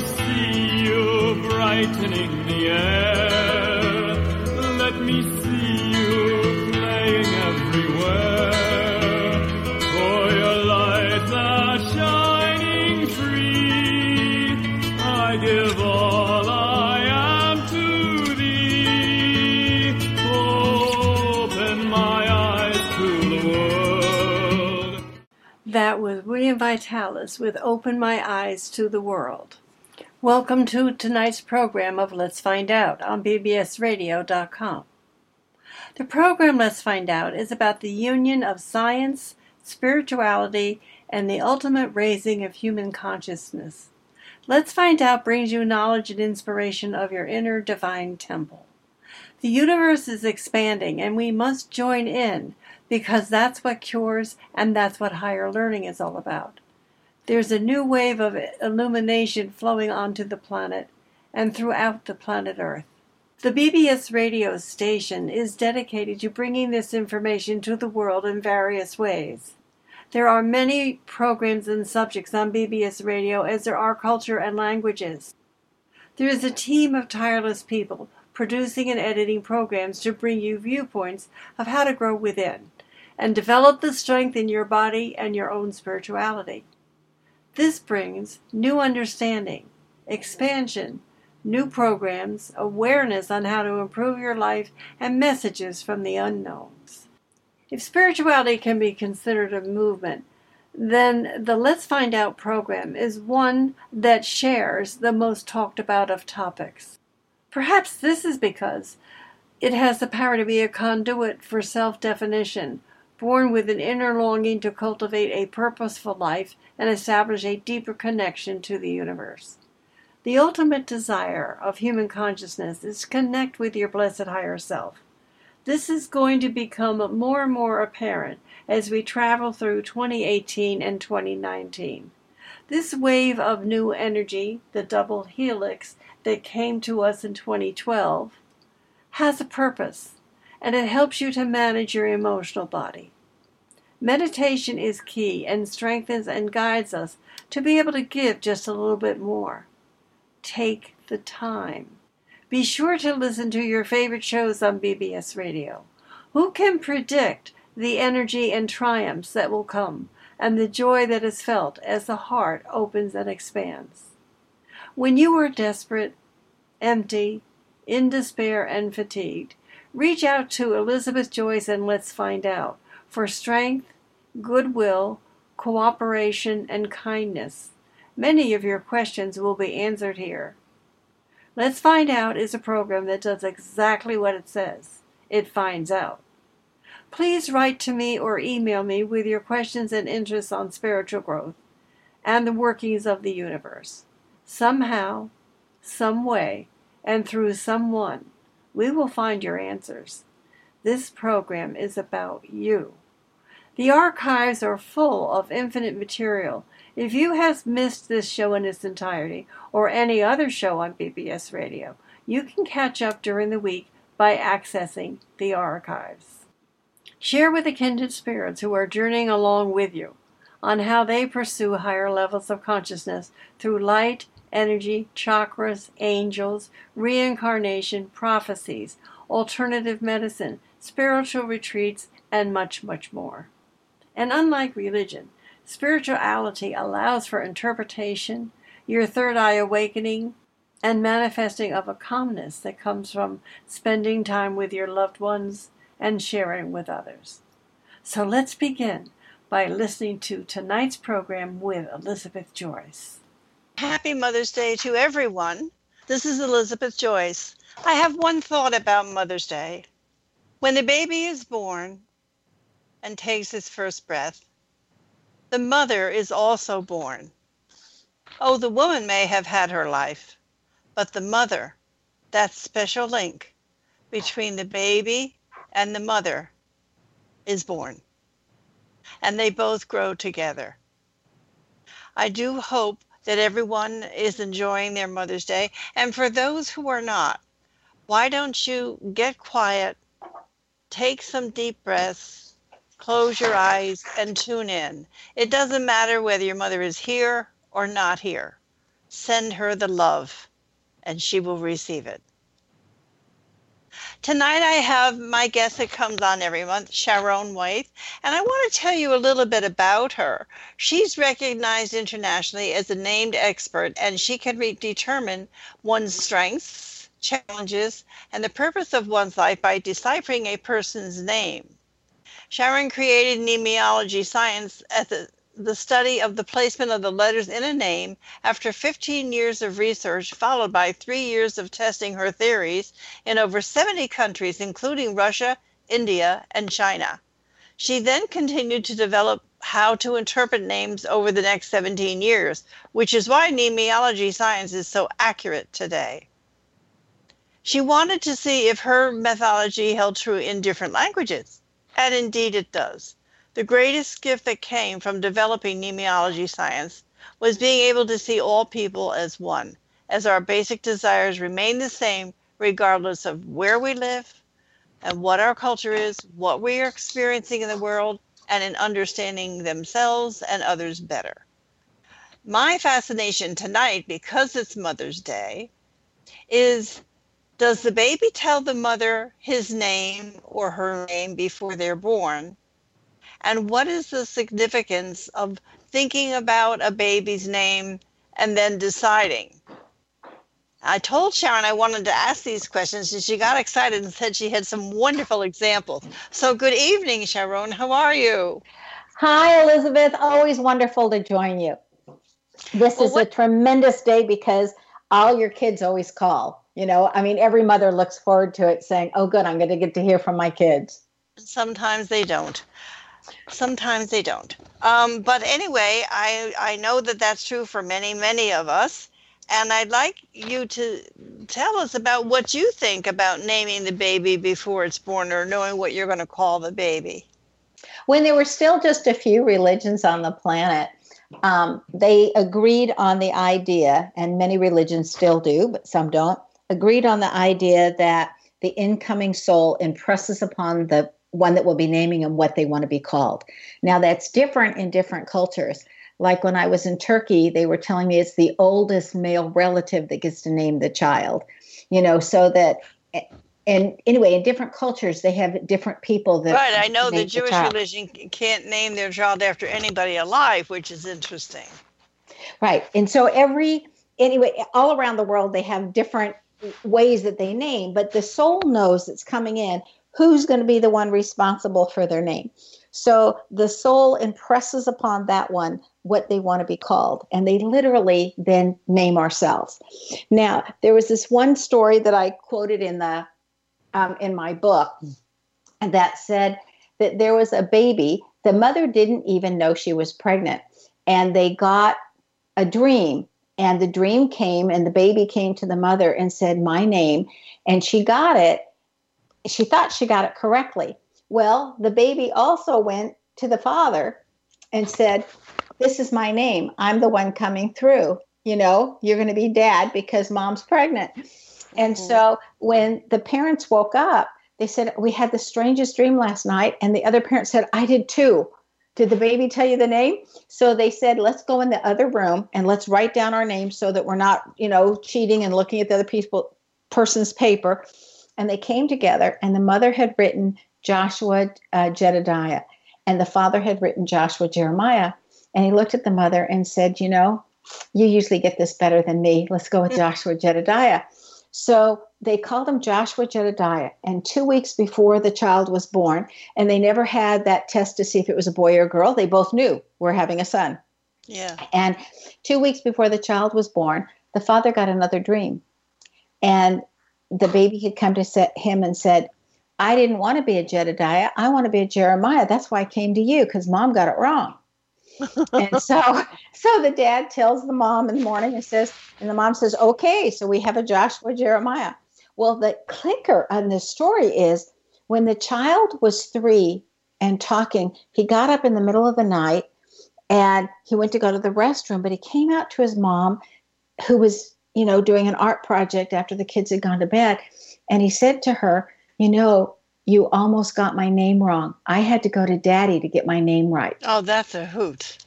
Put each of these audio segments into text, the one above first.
see you brightening the air. Let me see you playing everywhere. For your light that's shining free, I give all I am to thee. Open my eyes to the world. That was William Vitalis with Open My Eyes to the World. Welcome to tonight's program of Let's Find Out on bbsradio.com. The program Let's Find Out is about the union of science, spirituality, and the ultimate raising of human consciousness. Let's Find Out brings you knowledge and inspiration of your inner divine temple. The universe is expanding and we must join in because that's what cures and that's what higher learning is all about. There's a new wave of illumination flowing onto the planet and throughout the planet Earth. The BBS radio station is dedicated to bringing this information to the world in various ways. There are many programs and subjects on BBS radio as there are culture and languages. There is a team of tireless people producing and editing programs to bring you viewpoints of how to grow within and develop the strength in your body and your own spirituality. This brings new understanding, expansion, new programs, awareness on how to improve your life, and messages from the unknowns. If spirituality can be considered a movement, then the Let's Find Out program is one that shares the most talked about of topics. Perhaps this is because it has the power to be a conduit for self-definition, born with an inner longing to cultivate a purposeful life and establish a deeper connection to the universe. The ultimate desire of human consciousness is to connect with your blessed higher self. This is going to become more and more apparent as we travel through 2018 and 2019. This wave of new energy, the double helix that came to us in 2012, has a purpose, and it helps you to manage your emotional body. Meditation is key and strengthens and guides us to be able to give just a little bit more. Take the time. Be sure to listen to your favorite shows on BBS Radio. Who can predict the energy and triumphs that will come and the joy that is felt as the heart opens and expands? When you are desperate, empty, in despair, and fatigued, reach out to Elizabeth Joyce and Let's Find Out for strength, goodwill, cooperation, and kindness. Many of your questions will be answered here. Let's Find Out is a program that does exactly what it says. It finds out. Please write to me or email me with your questions and interests on spiritual growth and the workings of the universe. Somehow, some way, and through someone, we will find your answers. This program is about you. The archives are full of infinite material. If you have missed this show in its entirety or any other show on BBS Radio, you can catch up during the week by accessing the archives. Share with the kindred spirits who are journeying along with you on how they pursue higher levels of consciousness through light, energy, chakras, angels, reincarnation, prophecies, alternative medicine, spiritual retreats, and much, much more. And unlike religion, spirituality allows for interpretation, your third eye awakening, and manifesting of a calmness that comes from spending time with your loved ones and sharing with others. So let's begin by listening to tonight's program with Elizabeth Joyce. Happy Mother's Day to everyone. This is Elizabeth Joyce. I have one thought about Mother's Day. When the baby is born and takes his first breath, the mother is also born. Oh, the woman may have had her life, but the mother, that special link between the baby and the mother, is born. And they both grow together. I do hope that everyone is enjoying their Mother's Day. And for those who are not, why don't you get quiet, take some deep breaths, close your eyes, and tune in. It doesn't matter whether your mother is here or not here. Send her the love, and she will receive it. Tonight I have my guest that comes on every month, Sharon White, and I want to tell you a little bit about her. She's recognized internationally as a named expert, and she can determine one's strengths, challenges, and the purpose of one's life by deciphering a person's name. Sharon created Nemeology Science as the study of the placement of the letters in a name after 15 years of research, followed by 3 years of testing her theories in over 70 countries, including Russia, India, and China. She then continued to develop how to interpret names over the next 17 years, which is why Nemeology Science is so accurate today. She wanted to see if her methodology held true in different languages, and indeed it does. The greatest gift that came from developing Nemeology Science was being able to see all people as one, as our basic desires remain the same regardless of where we live and what our culture is, what we are experiencing in the world, and in understanding themselves and others better. My fascination tonight, because it's Mother's Day, is, does the baby tell the mother his name or her name before they're born? And what is the significance of thinking about a baby's name and then deciding? I told Sharon I wanted to ask these questions, and she got excited and said she had some wonderful examples. So good evening, Sharon. How are you? Hi, Elizabeth. Always wonderful to join you. This is a tremendous day because all your kids always call. You know, I mean, every mother looks forward to it saying, oh, good, I'm going to get to hear from my kids. Sometimes they don't. Sometimes they don't. But anyway, I know that that's true for many, many of us. And I'd like you to tell us about what you think about naming the baby before it's born, or knowing what you're going to call the baby. When there were still just a few religions on the planet, they agreed on the idea, and many religions still do, but some don't, agreed on the idea that the incoming soul impresses upon the one that will be naming them what they want to be called. Now, that's different in different cultures. Like when I was in Turkey, they were telling me it's the oldest male relative that gets to name the child, you know, so that, and anyway, in different cultures, they have different people that. Right, I know the Jewish religion can't name their child after anybody alive, which is interesting. Right, and so anyway, all around the world, they have different ways that they name, but the soul knows it's coming in who's going to be the one responsible for their name. So the soul impresses upon that one what they want to be called, and they literally then name ourselves. Now, there was this one story that I quoted in my book, and that said that there was a baby. The mother didn't even know she was pregnant, and they got a dream, and the dream came, and the baby came to the mother and said, my name, and she got it. She thought she got it correctly. Well, the baby also went to the father and said, this is my name. I'm the one coming through. You know, you're going to be dad because mom's pregnant. And so when the parents woke up, they said, we had the strangest dream last night. And the other parent said, I did too. Did the baby tell you the name? So they said, let's go in the other room and let's write down our names so that we're not, you know, cheating and looking at the other person's paper. And they came together, and the mother had written Joshua Jedediah, and the father had written Joshua Jeremiah. And he looked at the mother and said, you know, you usually get this better than me. Let's go with Joshua Jedediah. So they called him Joshua Jedediah. And 2 weeks before the child was born, and they never had that test to see if it was a boy or a girl, they both knew we're having a son. Yeah. And 2 weeks before the child was born, the father got another dream. And the baby had come to him and said, I didn't want to be a Jedediah. I want to be a Jeremiah. That's why I came to you, because mom got it wrong. And so the dad tells the mom in the morning and the mom says, okay, so we have a Joshua Jeremiah. Well, the clicker on this story is when the child was 3 and talking, he got up in the middle of the night and he went to go to the restroom, but he came out to his mom, who was, you know, doing an art project after the kids had gone to bed. And he said to her, you know, you almost got my name wrong. I had to go to daddy to get my name right. Oh, that's a hoot.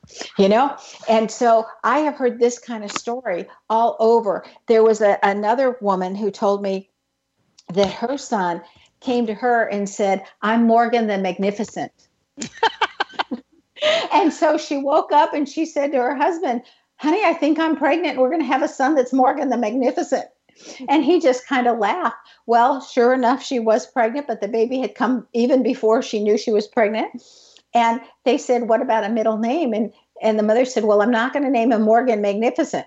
you know? And so I have heard this kind of story all over. There was another woman who told me that her son came to her and said, "I'm Morgan the Magnificent." And so she woke up and she said to her husband, "Honey, I think I'm pregnant. We're going to have a son that's Morgan the Magnificent." And he just kind of laughed. Well, sure enough, she was pregnant, but the baby had come even before she knew she was pregnant. And they said, "What about a middle name?" And the mother said, "Well, I'm not going to name him Morgan Magnificent."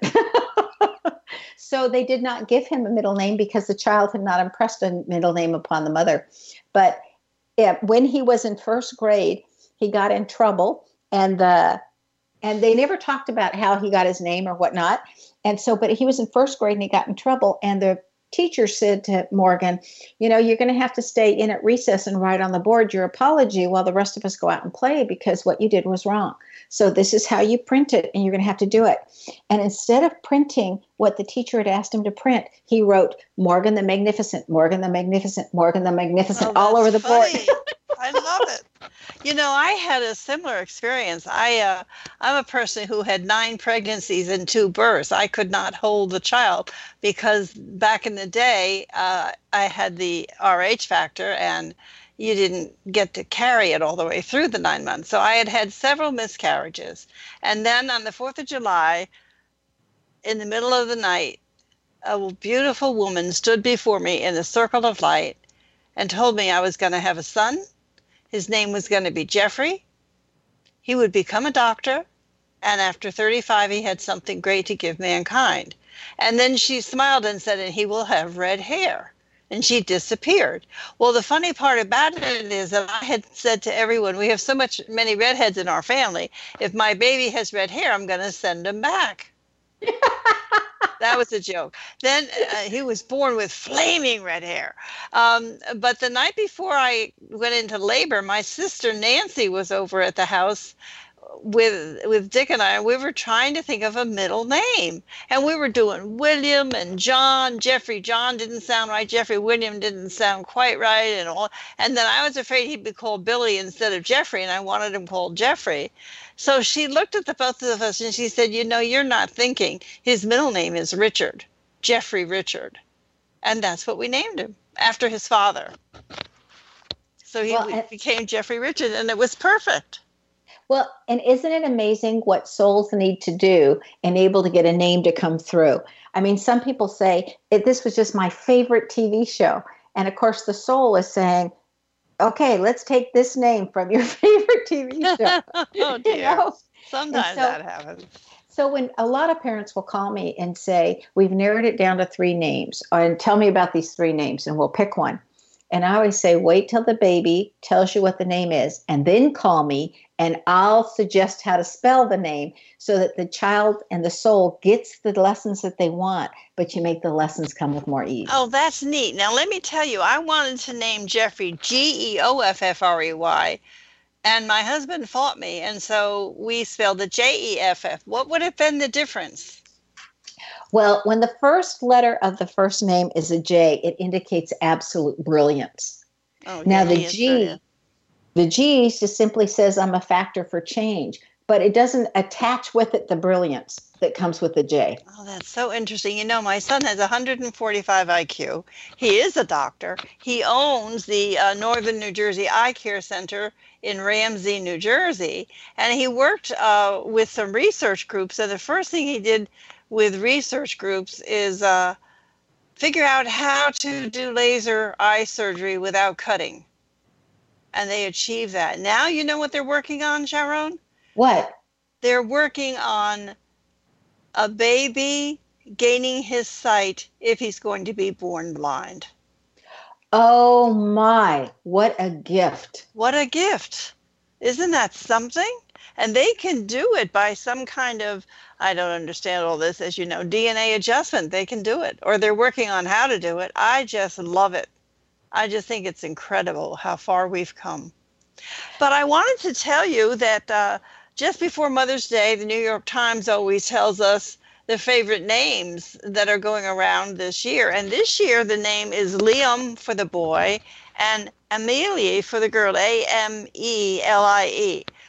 So they did not give him a middle name because the child had not impressed a middle name upon the mother. But when he was in first grade, he got in trouble, and they never talked about how he got his name or whatnot. And so, but he was in first grade and he got in trouble, and the teacher said to Morgan, "You're going to have to stay in at recess and write on the board your apology while the rest of us go out and play, because what you did was wrong. So this is how you print it, and you're going to have to do it." And instead of printing what the teacher had asked him to print, he wrote Morgan the Magnificent, Morgan the Magnificent, Morgan the Magnificent all over the board. I love it. I had a similar experience. I'm a person who had 9 pregnancies and 2 births. I could not hold the child because back in the day, I had the RH factor, and you didn't get to carry it all the way through the 9 months. So I had several miscarriages. And then on the 4th of July, in the middle of the night, a beautiful woman stood before me in a circle of light and told me I was going to have a son. His name was going to be Jeffrey. He would become a doctor. And after 35, he had something great to give mankind. And then she smiled and said, "And he will have red hair." And she disappeared. Well, the funny part about it is that I had said to everyone, we have many redheads in our family. If my baby has red hair, I'm going to send him back. That was a joke. Then he was born with flaming red hair. But the night before I went into labor, my sister Nancy was over at the house with Dick and I, and we were trying to think of a middle name. And we were doing William and John. Jeffrey John didn't sound right. Jeffrey William didn't sound quite right. And then I was afraid he'd be called Billy instead of Jeffrey, and I wanted him called Jeffrey. So she looked at the both of us and she said, "You're not thinking. His middle name is Richard, Jeffrey Richard." And that's what we named him, after his father. So he became Jeffrey Richard, and it was perfect. Well, and isn't it amazing what souls need to do and able to get a name to come through? I mean, some people say, this was just my favorite TV show. And of course, the soul is saying, "Okay, let's take this name from your favorite TV show." Oh, dear. Sometimes that happens. So when a lot of parents will call me and say, "We've narrowed it down to 3 names, and tell me about these 3 names, and we'll pick one." And I always say, wait till the baby tells you what the name is, and then call me, and I'll suggest how to spell the name so that the child and the soul gets the lessons that they want, but you make the lessons come with more ease. Oh, that's neat. Now, let me tell you, I wanted to name Jeffrey Geoffrey, and my husband fought me, and so we spelled it Jeff. What would have been the difference? Well, when the first letter of the first name is a J, it indicates absolute brilliance. Oh, now, the G just simply says, "I'm a factor for change," but it doesn't attach with it the brilliance that comes with the J. Oh, that's so interesting. My son has 145 IQ. He is a doctor. He owns the Northern New Jersey Eye Care Center in Ramsey, New Jersey, and he worked with some research groups. And the first thing he did with research groups is figure out how to do laser eye surgery without cutting. And they achieved that. Now you know what they're working on, Sharon? What? They're working on a baby gaining his sight if he's going to be born blind. Oh my, what a gift. What a gift. Isn't that something? And they can do it by some kind of, I don't understand all this, as you know, DNA adjustment. They can do it, or they're working on how to do it. I just love it. I just think it's incredible how far we've come. But I wanted to tell you that just before Mother's Day, the New York Times always tells us the favorite names that are going around this year. And this year, the name is Liam for the boy and Amelie for the girl, Amelie.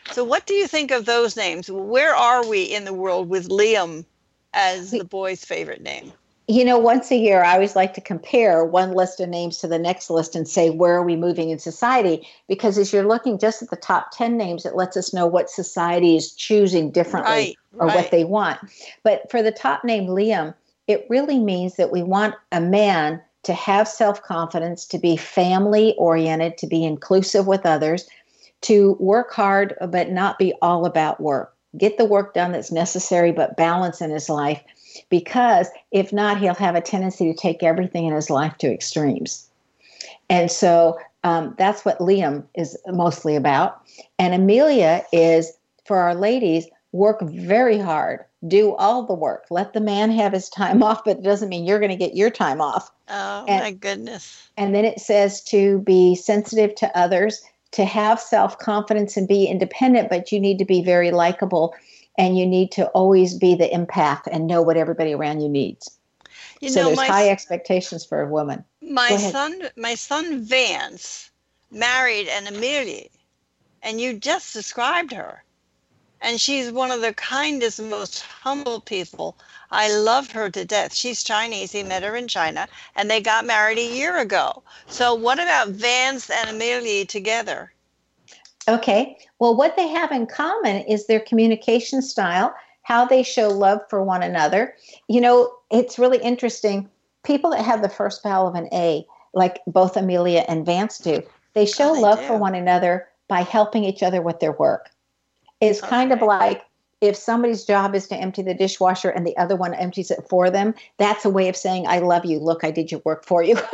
So what do you think of those names? Where are we in the world with Liam as the boy's favorite name? Once a year, I always like to compare one list of names to the next list and say, where are we moving in society? Because as you're looking just at the top 10 names, it lets us know what society is choosing differently or what they want. But for the top name, Liam, it really means that we want a man to have self-confidence, to be family-oriented, to be inclusive with others, to work hard but not be all about work. Get the work done that's necessary, but balance in his life. Because if not, he'll have a tendency to take everything in his life to extremes. And so that's what Liam is mostly about. And Amelia is, for our ladies, work very hard, do all the work. Let the man have his time off, but it doesn't mean you're going to get your time off. Oh, my goodness. And then it says to be sensitive to others, to have self-confidence and be independent, but you need to be very likable. And you need to always be the empath and know what everybody around you needs. So there's high expectations for a woman. My son Vance married an Amelia, and you just described her. And she's one of the kindest, most humble people. I love her to death. She's Chinese. He met her in China, and they got married a year ago. So what about Vance and Amelia together? Okay. Well, what they have in common is their communication style, how they show love for one another. It's really interesting. People that have the first vowel of an A, like both Amelia and Vance do, they show love for one another by helping each other with their work. It's kind of like if somebody's job is to empty the dishwasher and the other one empties it for them, that's a way of saying, I love you. Look, I did your work for you.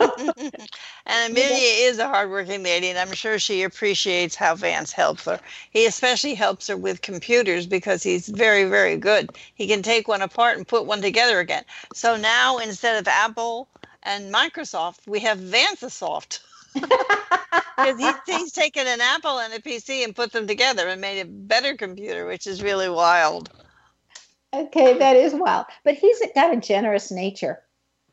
And Amelia is a hardworking lady, and I'm sure she appreciates how Vance helps her. He especially helps her with computers because he's very, very good. He can take one apart and put one together again. So now instead of Apple and Microsoft, we have Vancesoft. Because he's taken an Apple and a PC and put them together and made a better computer, which is really wild. Okay, that is wild. But he's got a generous nature,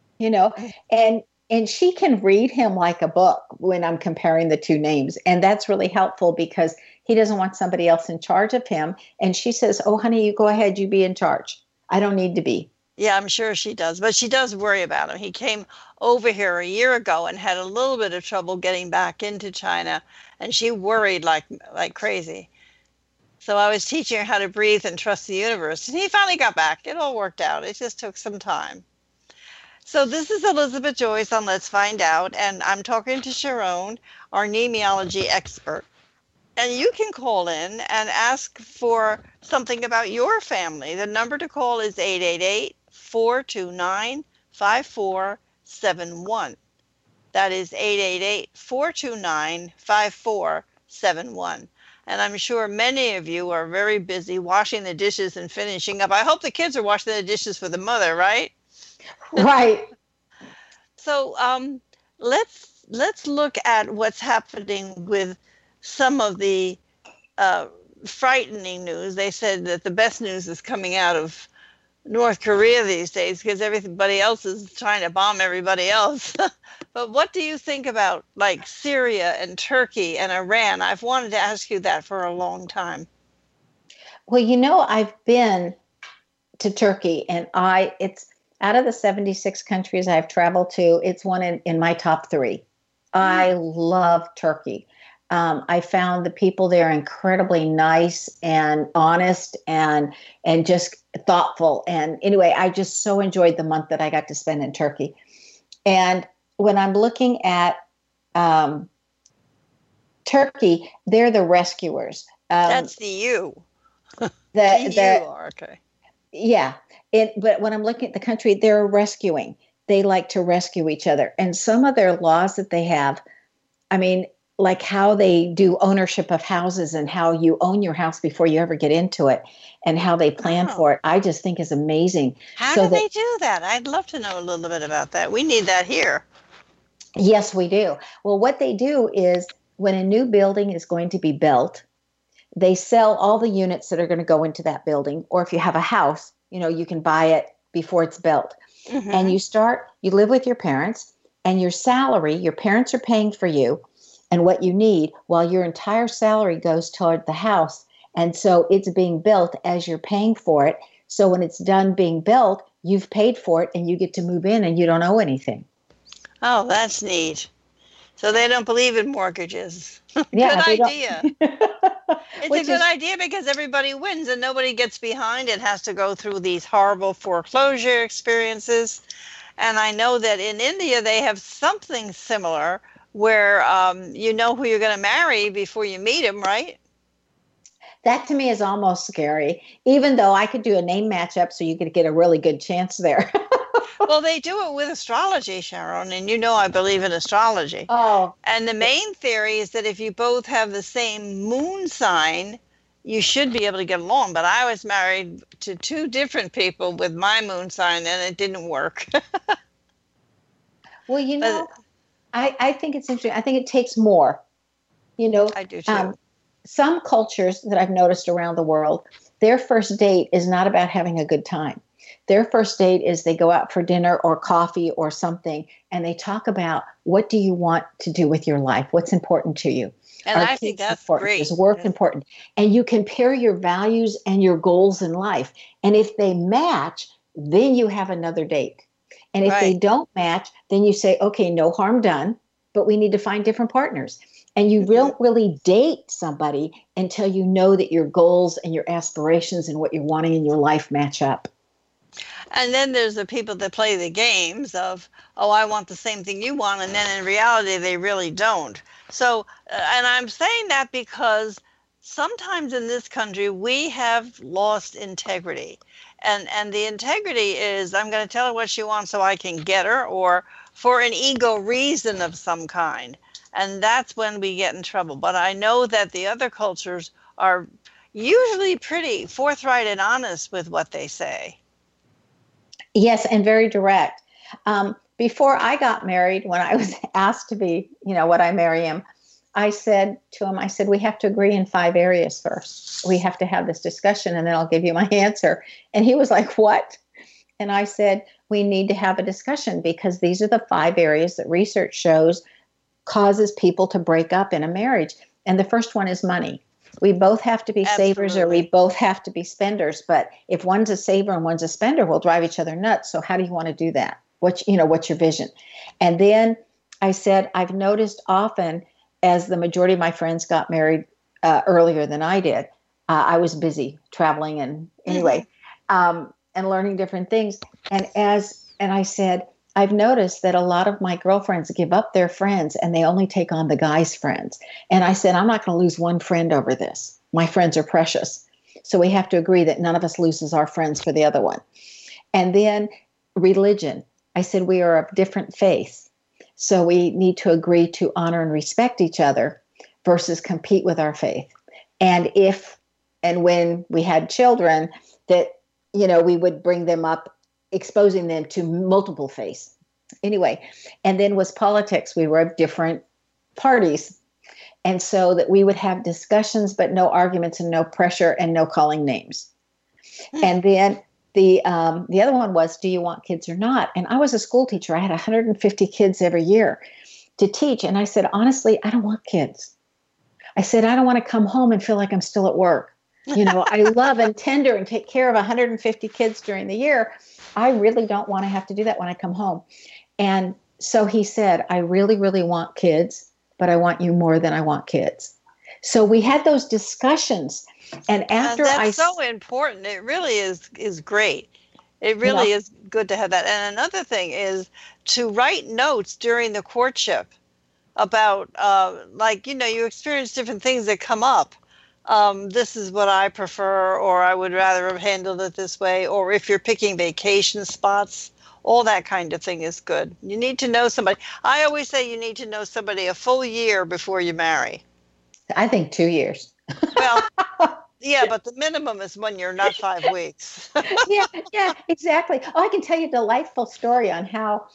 and she can read him like a book when I'm comparing the two names. And that's really helpful because he doesn't want somebody else in charge of him. And she says, oh, honey, you go ahead. You be in charge. I don't need to be. Yeah, I'm sure she does. But she does worry about him. He came over here a year ago and had a little bit of trouble getting back into China. And she worried like crazy. So I was teaching her how to breathe and trust the universe. And he finally got back. It all worked out. It just took some time. So this is Elizabeth Joyce on Let's Find Out, and I'm talking to Sharon, our nemiology expert. And you can call in and ask for something about your family. The number to call is 888-429-5471. That is 888-429-5471. And I'm sure many of you are very busy washing the dishes and finishing up. I hope the kids are washing the dishes for the mother, right? Right. So let's look at what's happening with some of the frightening news. They said that the best news is coming out of North Korea these days because everybody else is trying to bomb everybody else. But what do you think about like Syria and Turkey and Iran? I've wanted to ask you that for a long time. Well, I've been to Turkey, and it's out of the 76 countries I've traveled to, it's one in my top 3. I love Turkey. I found the people there incredibly nice and honest and just thoughtful. And anyway, I just so enjoyed the month that I got to spend in Turkey. And when I'm looking at Turkey, they're the rescuers. That's the you. You are, okay. Yeah. But when I'm looking at the country, they're rescuing. They like to rescue each other. And some of their laws that they have, like how they do ownership of houses and how you own your house before you ever get into it and how they plan for it, I just think is amazing. How do they do that? I'd love to know a little bit about that. We need that here. Yes, we do. Well, what they do is when a new building is going to be built, they sell all the units that are going to go into that building. Or if you have a house, you can buy it before it's built. And you live with your parents, and your salary, your parents are paying for you, and what you need, while your entire salary goes toward the house. And so it's being built as you're paying for it. So when it's done being built, you've paid for it and you get to move in and you don't owe anything. Oh, that's neat. So they don't believe in mortgages. Yeah, Good idea. It's Which a good is- idea because everybody wins and nobody gets behind and has to go through these horrible foreclosure experiences. And I know that in India they have something similar where you know who you're going to marry before you meet him, right? That to me is almost scary, even though I could do a name matchup so you could get a really good chance there. Well, they do it with astrology, Sharon, and you know I believe in astrology. Oh, And the main theory is that if you both have the same moon sign, you should be able to get along. But I was married to two different people with my moon sign and it didn't work. well, I think it's interesting. I think it takes more. I do too. Some cultures that I've noticed around the world, their first date is not about having a good time. Their first date is they go out for dinner or coffee or something, and they talk about what do you want to do with your life? What's important to you? And Are I think kids that's important? great. Is work important? And you compare your values and your goals in life. And if they match, then you have another date. And if they Right. don't match, then you say, okay, no harm done, but we need to find different partners. And you don't really date somebody until you know that your goals and your aspirations and what you're wanting in your life match up. And then there's the people that play the games of, oh, I want the same thing you want. And then in reality, they really don't. So, and I'm saying that because sometimes in this country, we have lost integrity. And the integrity is, I'm going to tell her what she wants so I can get her, or for an ego reason of some kind. And that's when we get in trouble. But I know that the other cultures are usually pretty forthright and honest with what they say. Yes, and very direct. Before I got married, when I was asked to be, would I marry him? I said to him, we have to agree in 5 areas first. We have to have this discussion and then I'll give you my answer. And he was like, what? And I said, we need to have a discussion because these are the 5 areas that research shows causes people to break up in a marriage. And the first one is money. We both have to be savers or we both have to be spenders. But if one's a saver and one's a spender, we'll drive each other nuts. So how do you want to do that? What's your vision? And then I said, I've noticed often as the majority of my friends got married earlier than I did, I was busy traveling and and learning different things. And I said, I've noticed that a lot of my girlfriends give up their friends and they only take on the guy's friends. And I said, I'm not going to lose one friend over this. My friends are precious. So we have to agree that none of us loses our friends for the other one. And then religion. I said, we are of different faiths. So we need to agree to honor and respect each other versus compete with our faith. And if and when we had children, that, we would bring them up exposing them to multiple faiths. Anyway, and then was politics. We were of different parties. And so that we would have discussions, but no arguments and no pressure and no calling names. And then the other one was, do you want kids or not? And I was a school teacher. I had 150 kids every year to teach. And I said, honestly, I don't want kids. I said, I don't want to come home and feel like I'm still at work. I love and tender and take care of 150 kids during the year. I really don't want to have to do that when I come home. And so he said, I really, really want kids, but I want you more than I want kids. So we had those discussions. And after that's so important. It really is great. It really is good to have that. And another thing is to write notes during the courtship about, you experience different things that come up. This is what I prefer, or I would rather have handled it this way, or if you're picking vacation spots, all that kind of thing is good. You need to know somebody. I always say you need to know somebody a full year before you marry. I think 2 years. Well, yeah, but the minimum is 1 year, not 5 weeks. Yeah, exactly. Oh, I can tell you a delightful story on how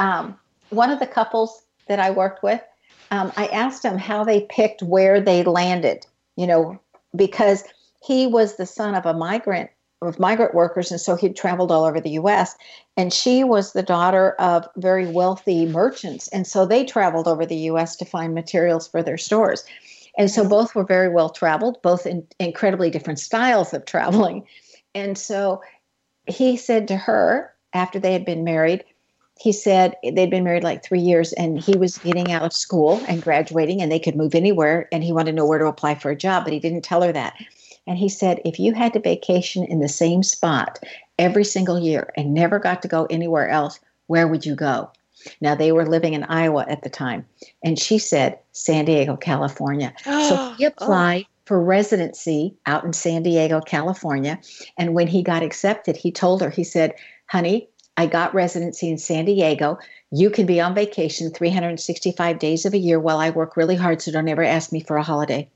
one of the couples that I worked with, I asked them how they picked where they landed, because he was the son of a migrant of migrant workers, and so he'd traveled all over the U.S. And she was the daughter of very wealthy merchants, and so they traveled over the U.S. to find materials for their stores. And so both were very well traveled, both in incredibly different styles of traveling. And so he said to her, after they had been married, he said they'd been married like 3 years, and he was getting out of school and graduating, and they could move anywhere, and he wanted to know where to apply for a job, but he didn't tell her that. And he said, if you had to vacation in the same spot every single year and never got to go anywhere else, where would you go? Now, they were living in Iowa at the time. And she said, San Diego, California. So he applied for residency out in San Diego, California. And when he got accepted, he told her, he said, honey, I got residency in San Diego. You can be on vacation 365 days of a year while I work really hard, so don't ever ask me for a holiday.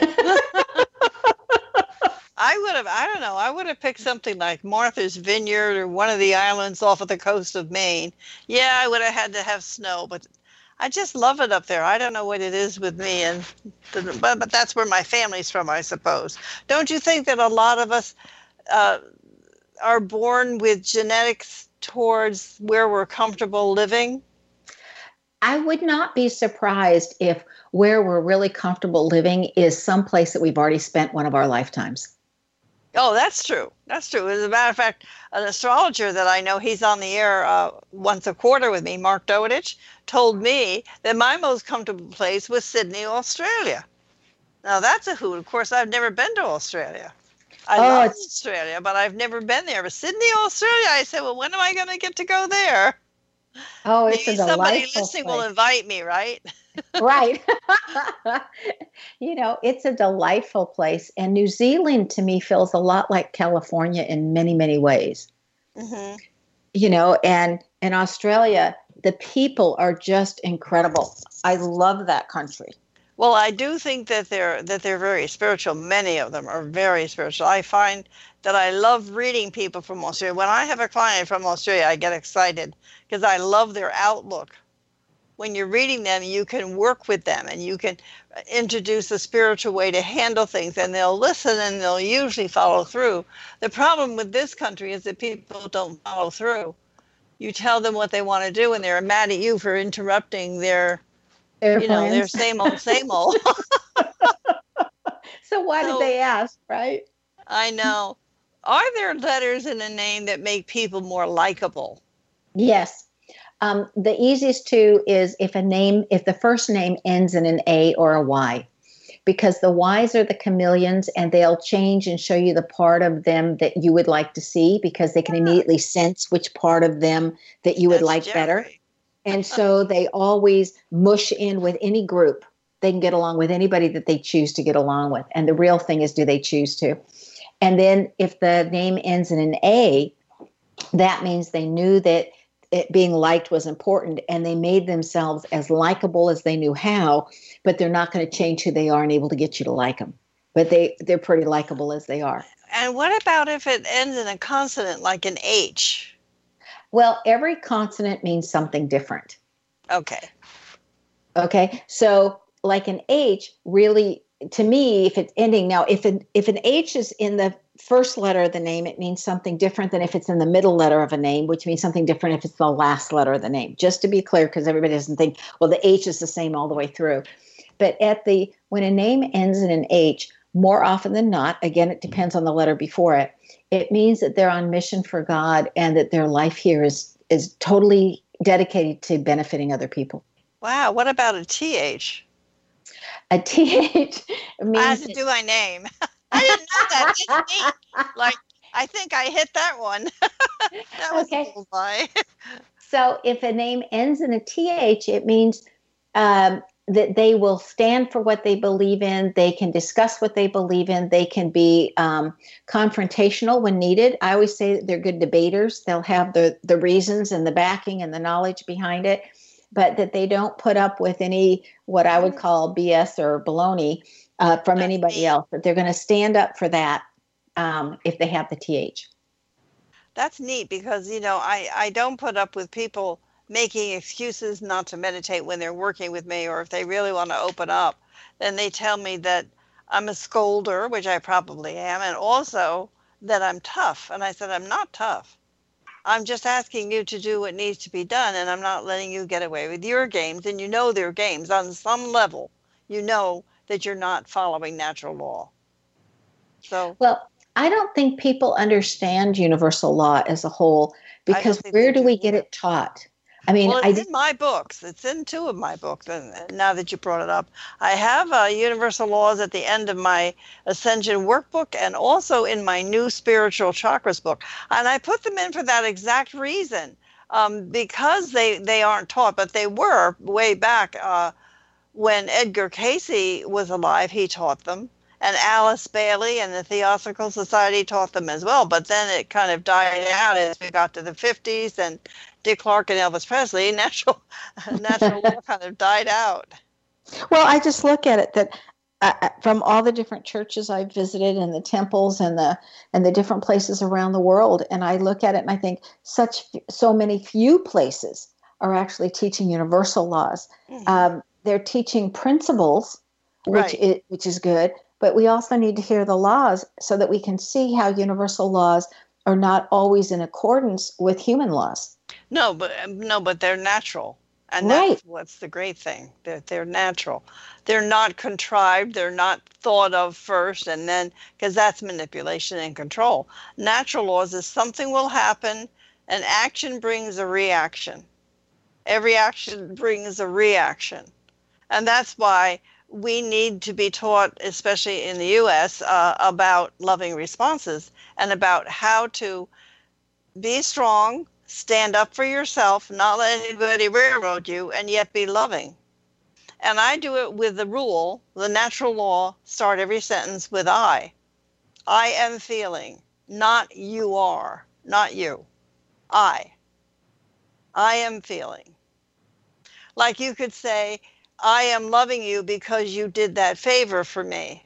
I would have picked something like Martha's Vineyard or one of the islands off of the coast of Maine. Yeah, I would have had to have snow, but I just love it up there. I don't know what it is with me, but that's where my family's from, I suppose. Don't you think that a lot of us are born with genetics towards where we're comfortable living? I would not be surprised if where we're really comfortable living is someplace that we've already spent one of our lifetimes. Oh, that's true. That's true. As a matter of fact, an astrologer that I know, he's on the air once a quarter with me, Mark Dowditch, told me that my most comfortable place was Sydney, Australia. Now, that's a hoot. Of course, I've never been to Australia. I love Australia, but I've never been there. But Sydney, Australia, I said, well, when am I going to get to go there? Oh, it's maybe a delightful somebody listening place. will invite me, right? Right. It's a delightful place. And New Zealand, to me, feels a lot like California in many, many ways. Mm-hmm. And in Australia, the people are just incredible. I love that country. Well, I do think that they're very spiritual. Many of them are very spiritual. I find that I love reading people from Australia. When I have a client from Australia, I get excited because I love their outlook. When you're reading them, you can work with them and you can introduce a spiritual way to handle things, and they'll listen and they'll usually follow through. The problem with this country is that people don't follow through. You tell them what they want to do and they're mad at you for interrupting their same old, same old. So why did they ask, right? I know. Are there letters in a name that make people more likable? Yes. The easiest two is if the first name ends in an A or a Y, because the Ys are the chameleons and they'll change and show you the part of them that you would like to see, because they can immediately sense which part of them that you would like Jerry. better. And so they always mush in with any group. They can get along with anybody that they choose to get along with. And the real thing is, do they choose to? And then if the name ends in an A, that means they knew that it being liked was important, and they made themselves as likable as they knew how, but they're not going to change who they are and able to get you to like them. But they're pretty likable as they are. And what about if it ends in a consonant like an H? Well, every consonant means something different. Okay. So like an H, really, to me, if it's ending now, if an H is in the first letter of the name, it means something different than if it's in the middle letter of a name, which means something different if it's the last letter of the name. Just to be clear, because everybody doesn't think, well, the H is the same all the way through. But when a name ends in an H, more often than not, again, it depends on the letter before it, it means that they're on mission for God and that their life here is totally dedicated to benefiting other people. Wow. What about a TH? A TH means... I had to do my name. I didn't know that. It's neat. Like, I think I hit that one. That was Okay. a bullseye. So if a name ends in a TH, it means that they will stand for what they believe in. They can discuss what they believe in. They can be confrontational when needed. I always say that they're good debaters. They'll have the reasons and the backing and the knowledge behind it, but that they don't put up with any what I would call BS or baloney from anybody else. But they're going to stand up for that if they have the TH. That's neat because, I don't put up with people making excuses not to meditate when they're working with me, or if they really want to open up, then they tell me that I'm a scolder, which I probably am, and also that I'm tough. And I said, I'm not tough. I'm just asking you to do what needs to be done, and I'm not letting you get away with your games. And you know they're games. On some level, you know that you're not following natural law. So, Well, I don't think people understand universal law as a whole, because where do we get it taught? I mean, well, it's in my books. It's in 2 of my books. And now that you brought it up, I have universal laws at the end of my Ascension workbook and also in my new spiritual chakras book. And I put them in for that exact reason, because they aren't taught, but they were way back when Edgar Cayce was alive. He taught them. And Alice Bailey and the Theosophical Society taught them as well. But then it kind of died out as we got to the 50s, and Dick Clark and Elvis Presley, natural law kind of died out. Well, I just look at it that from all the different churches I've visited and the temples and the different places around the world, and I look at it and I think so many few places are actually teaching universal laws. Mm-hmm. They're teaching principles, which is good. But we also need to hear the laws so that we can see how universal laws are not always in accordance with human laws. No, but they're natural. And that's what's the great thing. They're natural. They're not contrived. They're not thought of first and then, because that's manipulation and control. Natural laws is something will happen, and action brings a reaction. Every action brings a reaction. And that's why we need to be taught, especially in the U.S., about loving responses and about how to be strong, stand up for yourself, not let anybody railroad you, and yet be loving. And I do it with the rule, the natural law, start every sentence with I. I am feeling, not you are, not you. I am feeling. Like you could say, I am loving you because you did that favor for me.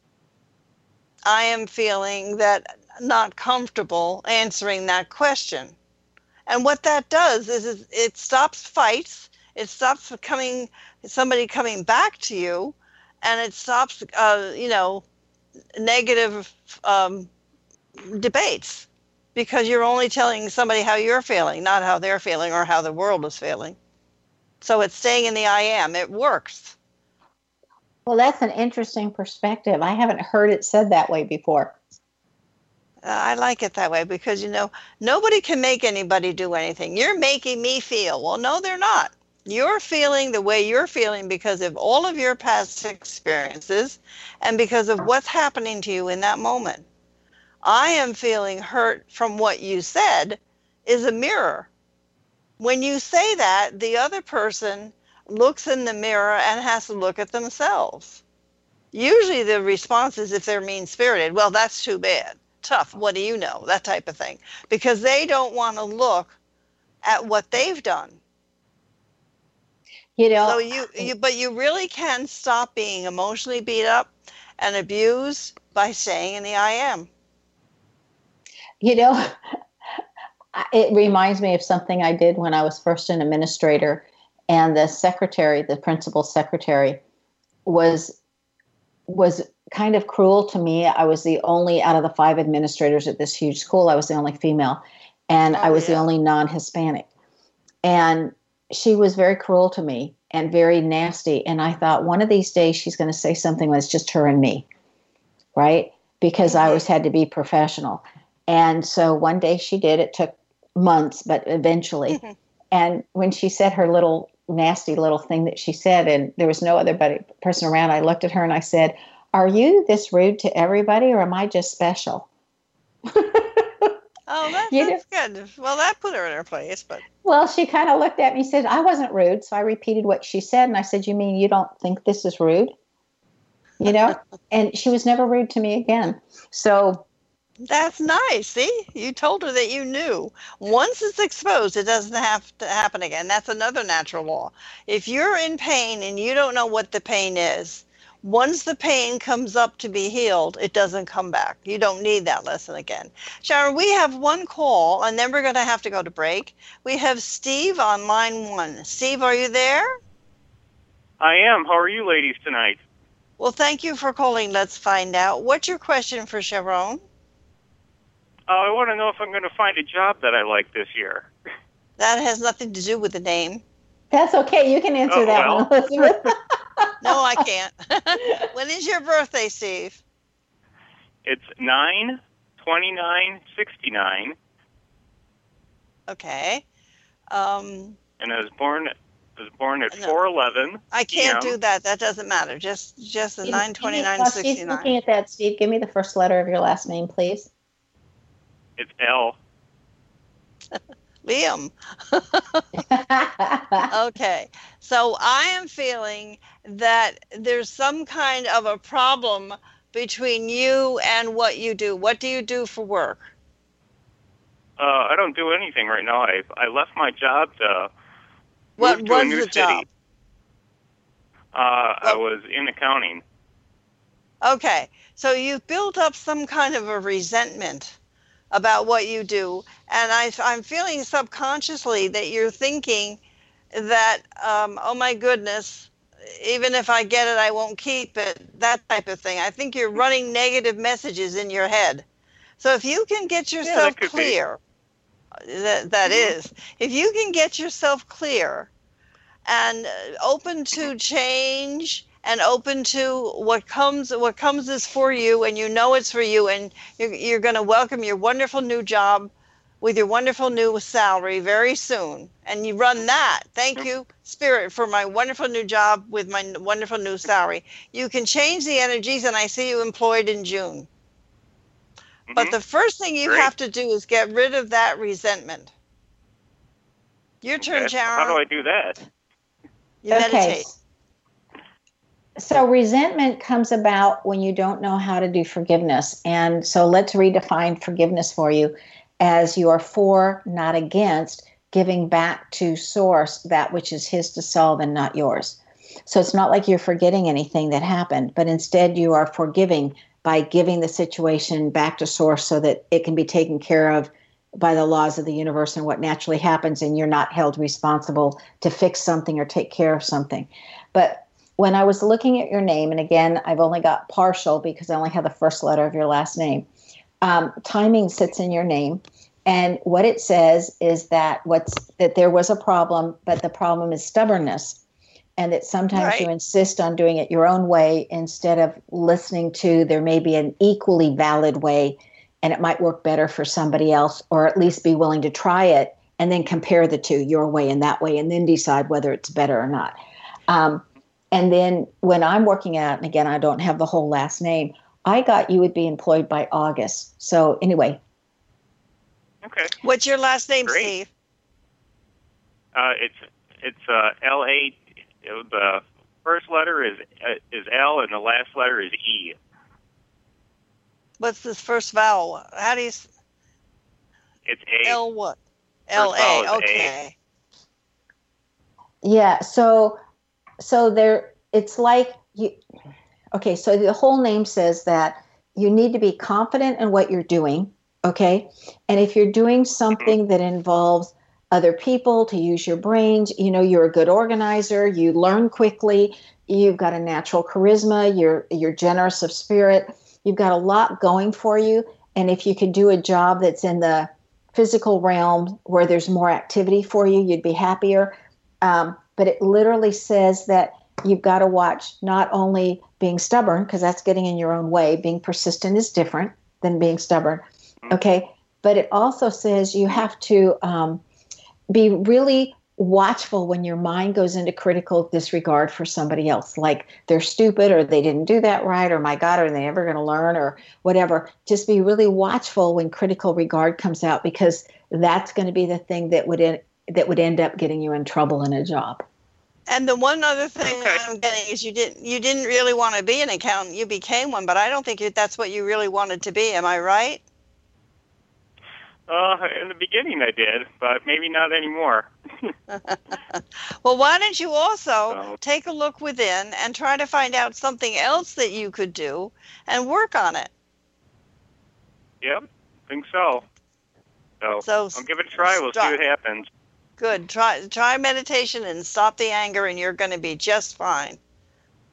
I am feeling that not comfortable answering that question. And what that does is it stops fights. It stops somebody coming back to you, and it stops, negative debates, because you're only telling somebody how you're feeling, not how they're feeling or how the world is feeling. So it's staying in the I am. It works. Well, that's an interesting perspective. I haven't heard it said that way before. I like it that way because, nobody can make anybody do anything. You're making me feel. Well, no, they're not. You're feeling the way you're feeling because of all of your past experiences and because of what's happening to you in that moment. I am feeling hurt from what you said is a mirror. When you say that, the other person looks in the mirror and has to look at themselves. Usually the response is if they're mean-spirited, well, that's too bad. Tough, what do you know? That type of thing. Because they don't want to look at what they've done. So but you really can stop being emotionally beat up and abused by staying in the I am. It reminds me of something I did when I was first an administrator, and the principal secretary was kind of cruel to me. I was the only, out of the 5 administrators at this huge school, I was the only female, and I was the only non-Hispanic. And she was very cruel to me and very nasty. And I thought one of these days she's going to say something that's just her and me, right? Because I always had to be professional. And so one day she did. It took months, but eventually. Mm-hmm. And when she said her little nasty little thing that she said, and there was no other person around, I looked at her and I said, "Are you this rude to everybody, or am I just special?" Oh, that's good. Well, that put her in her place. Well, she kind of looked at me and said, "I wasn't rude." So I repeated what she said, and I said, "You mean you don't think this is rude?" And she was never rude to me again. So that's nice. See, you told her that you knew. Once it's exposed, it doesn't have to happen again. That's another natural law. If you're in pain and you don't know what the pain is, once the pain comes up to be healed, it doesn't come back. You don't need that lesson again. Sharon, we have one call, and then we're going to have to go to break. We have Steve on line 1. Steve, are you there? I am. How are you ladies tonight? Well, thank you for calling. Let's find out. What's your question for Sharon? I want to know if I'm going to find a job that I like this year. That has nothing to do with the name. That's okay. You can answer that well. one, Elizabeth. No, I can't. When is your birthday, Steve? It's 9/29/69, Okay. and I was born at 4:11. I can't p.m. do that. That doesn't matter. Just the While Steve's 9/29/69. looking at that, Steve, give me the first letter of your last name, please. It's L. Liam. Okay. So I am feeling that there's some kind of a problem between you and what you do. What do you do for work? I don't do anything right now. I left my job to What move to a was new the city. job? I was in accounting. Okay. So you've built up some kind of a resentment about what you do. And I'm feeling subconsciously that you're thinking that, oh my goodness, even if I get it, I won't keep it, that type of thing. I think you're running negative messages in your head. So if you can get yourself could be. clear, that is, if you can get yourself clear and open to change and open to what comes is for you, and you know it's for you, and you're going to welcome your wonderful new job with your wonderful new salary very soon, and you run that. Thank you, Spirit, for my wonderful new job with my wonderful new salary. You can change the energies, and I see you employed in June. But the first thing you Great. have to do is get rid of that resentment. Your turn, Okay. Sharon. How do I do that? You meditate. So resentment comes about when you don't know how to do forgiveness. And so let's redefine forgiveness for you as you are for, not against, giving back to source that which is his to solve and not yours. So it's not like you're forgetting anything that happened, but instead you are forgiving by giving the situation back to source so that it can be taken care of by the laws of the universe and what naturally happens, and you're not held responsible to fix something or take care of something. But when I was looking at your name, and again, I've only got partial because I only have the first letter of your last name, timing sits in your name. And what it says is that there was a problem, but the problem is stubbornness. And that sometimes you insist on doing it your own way instead of listening to there may be an equally valid way, and it might work better for somebody else, or at least be willing to try it and then compare the two, your way and that way, and then decide whether it's better or not. And then when I'm working at, and again, I don't have the whole last name, I got you would be employed by August. So anyway. Okay. What's your last name, Great. Steve? It's L-A. The first letter is L, and the last letter is E. What's this first vowel? How do you? It's A. L what? vowel is L-A. A. Okay. Yeah, so there, it's like you, okay, so the whole name says that you need to be confident in what you're doing, okay? And if you're doing something that involves other people, to use your brains, you're a good organizer, you learn quickly, you've got a natural charisma, you're generous of spirit, you've got a lot going for you. And if you could do a job that's in the physical realm where there's more activity for you, you'd be happier. But it literally says that you've got to watch not only being stubborn, because that's getting in your own way. Being persistent is different than being stubborn. Okay. But it also says you have to be really watchful when your mind goes into critical disregard for somebody else, like they're stupid or they didn't do that right, or my God, are they ever going to learn, or whatever. Just be really watchful when critical regard comes out, because that's going to be the thing that would end up getting you in trouble in a job. And the one other thing I'm getting is you didn't really want to be an accountant. You became one, but I don't think that's what you really wanted to be. Am I right? In the beginning I did, but maybe not anymore. Well, why don't you also take a look within and try to find out something else that you could do and work on it? Yep, think so. So I'll give it a try. We'll see what happens. Good. Try meditation and stop the anger, and you're going to be just fine.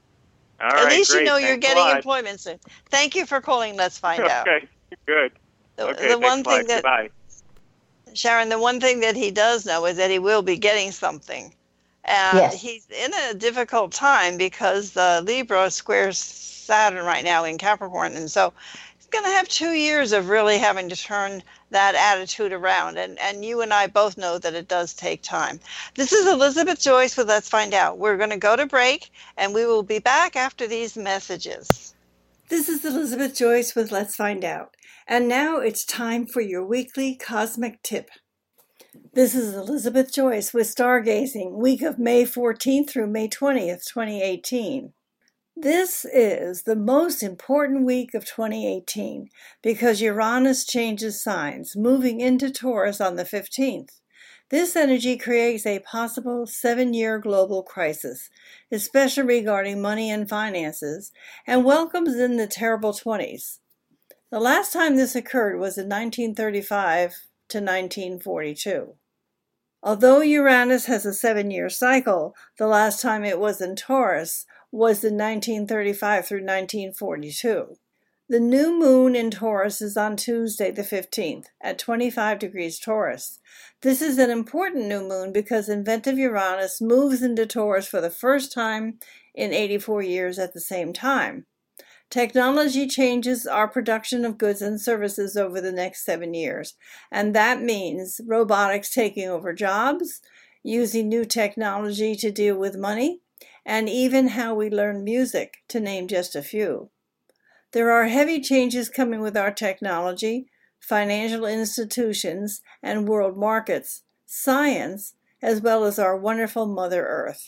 All right, At least great. you know you're Thanks a getting lot. employment soon. Thank you for calling. Let's find out. Okay, good. Okay, The one thanks a lot. thing that, Goodbye. Sharon, the one thing that he does know is that he will be getting something. And Yes. he's in a difficult time because the Libra squares Saturn right now in Capricorn. And so he's going to have 2 years of really having to turn that attitude around. And you and I both know that it does take time. This is Elizabeth Joyce with Let's Find Out. We're going to go to break, and we will be back after these messages. This is Elizabeth Joyce with Let's Find Out. And now it's time for your weekly cosmic tip. This is Elizabeth Joyce with Stargazing, week of May 14th through May 20th, 2018. This is the most important week of 2018 because Uranus changes signs, moving into Taurus on the 15th. This energy creates a possible 7-year global crisis, especially regarding money and finances, and welcomes in the terrible 20s. The last time this occurred was in 1935 to 1942. Although Uranus has a 7-year cycle, the last time it was in Taurus was in 1935 through 1942. The new moon in Taurus is on Tuesday the 15th at 25 degrees Taurus. This is an important new moon because inventive Uranus moves into Taurus for the first time in 84 years at the same time. Technology changes our production of goods and services over the next 7 years, and that means robotics taking over jobs, using new technology to deal with money, and even how we learn music, to name just a few. There are heavy changes coming with our technology, financial institutions, and world markets, science, as well as our wonderful Mother Earth.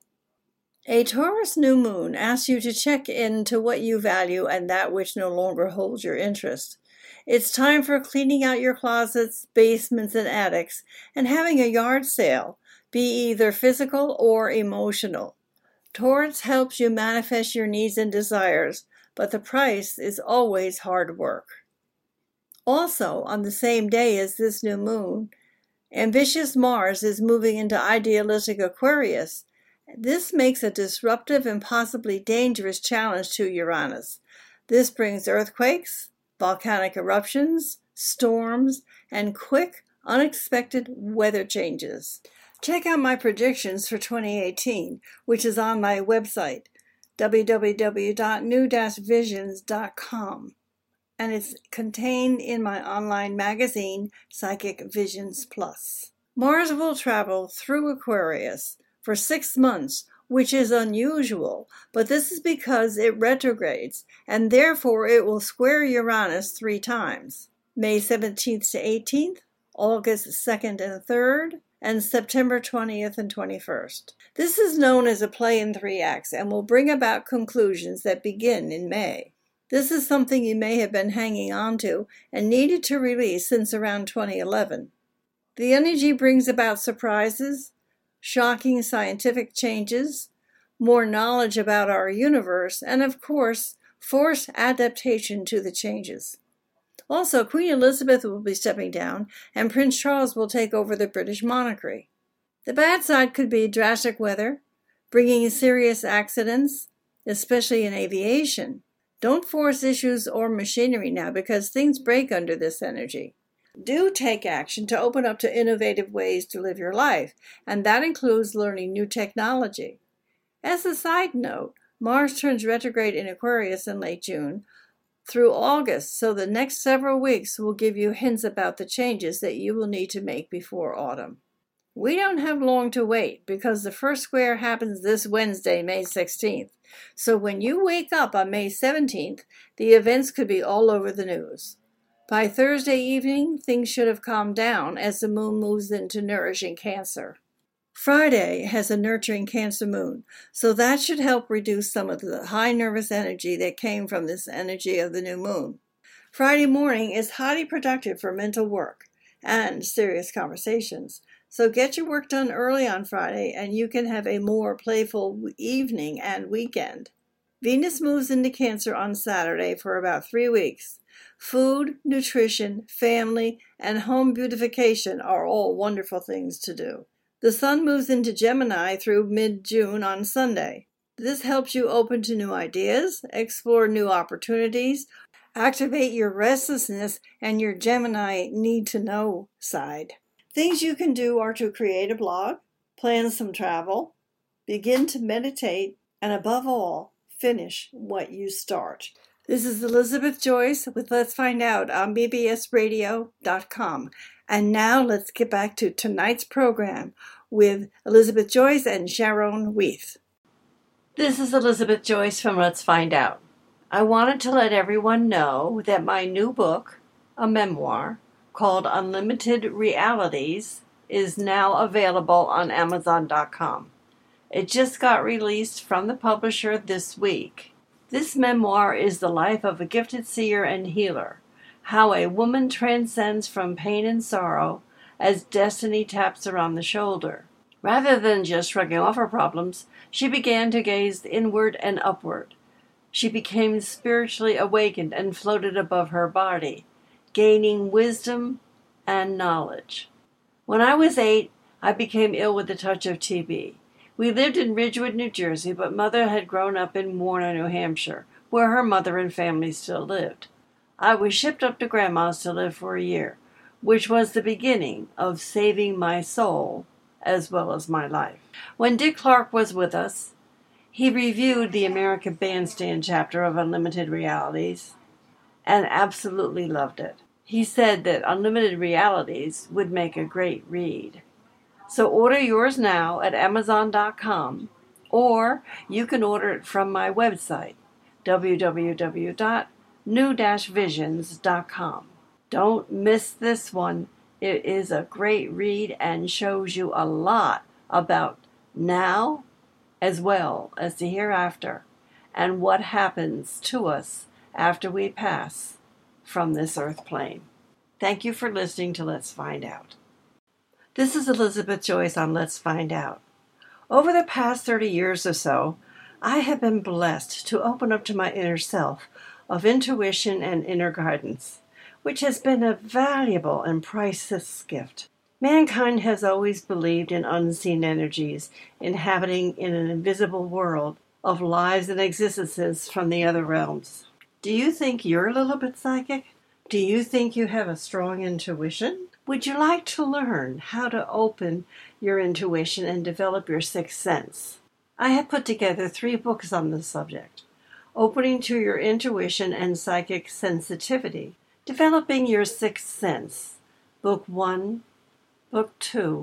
A Taurus new moon asks you to check into what you value and that which no longer holds your interest. It's time for cleaning out your closets, basements, and attics, and having a yard sale, be either physical or emotional. Taurus helps you manifest your needs and desires, but the price is always hard work. Also, on the same day as this new moon, ambitious Mars is moving into idealistic Aquarius. This makes a disruptive and possibly dangerous challenge to Uranus. This brings earthquakes, volcanic eruptions, storms, and quick, unexpected weather changes. Check out my predictions for 2018, which is on my website, www.new-visions.com, and it's contained in my online magazine, Psychic Visions Plus. Mars will travel through Aquarius for 6 months, which is unusual, but this is because it retrogrades, and therefore it will square Uranus 3 times, May 17th to 18th, August 2nd and 3rd, and September 20th and 21st. This is known as a play in 3 acts and will bring about conclusions that begin in May. This is something you may have been hanging on to and needed to release since around 2011. The energy brings about surprises, shocking scientific changes, more knowledge about our universe, and of course, forced adaptation to the changes. Also, Queen Elizabeth will be stepping down, and Prince Charles will take over the British monarchy. The bad side could be drastic weather, bringing serious accidents, especially in aviation. Don't force issues or machinery now because things break under this energy. Do take action to open up to innovative ways to live your life, and that includes learning new technology. As a side note, Mars turns retrograde in Aquarius in late June through August, so the next several weeks will give you hints about the changes that you will need to make before autumn. We don't have long to wait because the first square happens this Wednesday, May 16th. So when you wake up on May 17th, the events could be all over the news. By Thursday evening, things should have calmed down as the moon moves into nourishing Cancer. Friday has a nurturing Cancer moon, so that should help reduce some of the high nervous energy that came from this energy of the new moon. Friday morning is highly productive for mental work and serious conversations, so get your work done early on Friday and you can have a more playful evening and weekend. Venus moves into Cancer on Saturday for about 3 weeks. Food, nutrition, family, and home beautification are all wonderful things to do. The Sun moves into Gemini through mid-June on Sunday. This helps you open to new ideas, explore new opportunities, Activate your restlessness and your Gemini need-to-know side. Things you can do are to create a blog, plan some travel, begin to meditate, and above all, finish what you start. This is Elizabeth Joyce with Let's Find Out on bbsradio.com. And now let's get back to tonight's program with Elizabeth Joyce and Sharon Weith. This is Elizabeth Joyce from Let's Find Out. I wanted to let everyone know that my new book, a memoir, called Unlimited Realities, is now available on Amazon.com. It just got released from the publisher this week. This memoir is the life of a gifted seer and healer, how a woman transcends from pain and sorrow as destiny taps her on the shoulder. Rather than just shrugging off her problems, she began to gaze inward and upward. She became spiritually awakened and floated above her body, gaining wisdom and knowledge. When I was 8, I became ill with the touch of TB. We lived in Ridgewood, New Jersey, but Mother had grown up in Warner, New Hampshire, where her mother and family still lived. I was shipped up to Grandma's to live for a year, which was the beginning of saving my soul as well as my life. When Dick Clark was with us, he reviewed the American Bandstand chapter of Unlimited Realities and absolutely loved it. He said that Unlimited Realities would make a great read. So order yours now at Amazon.com, or you can order it from my website, www.new-visions.com. Don't miss this one. It is a great read and shows you a lot about now as well as the hereafter and what happens to us after we pass from this earth plane. Thank you for listening to Let's Find Out. This is Elizabeth Joyce on Let's Find Out. Over the past 30 years or so, I have been blessed to open up to my inner self of intuition and inner guidance, which has been a valuable and priceless gift. Mankind has always believed in unseen energies inhabiting in an invisible world of lives and existences from the other realms. Do you think you're a little bit psychic? Do you think you have a strong intuition? Would you like to learn how to open your intuition and develop your sixth sense? I have put together 3 books on this subject: Opening to Your Intuition and Psychic Sensitivity, Developing Your Sixth Sense, Book 1, Book 2,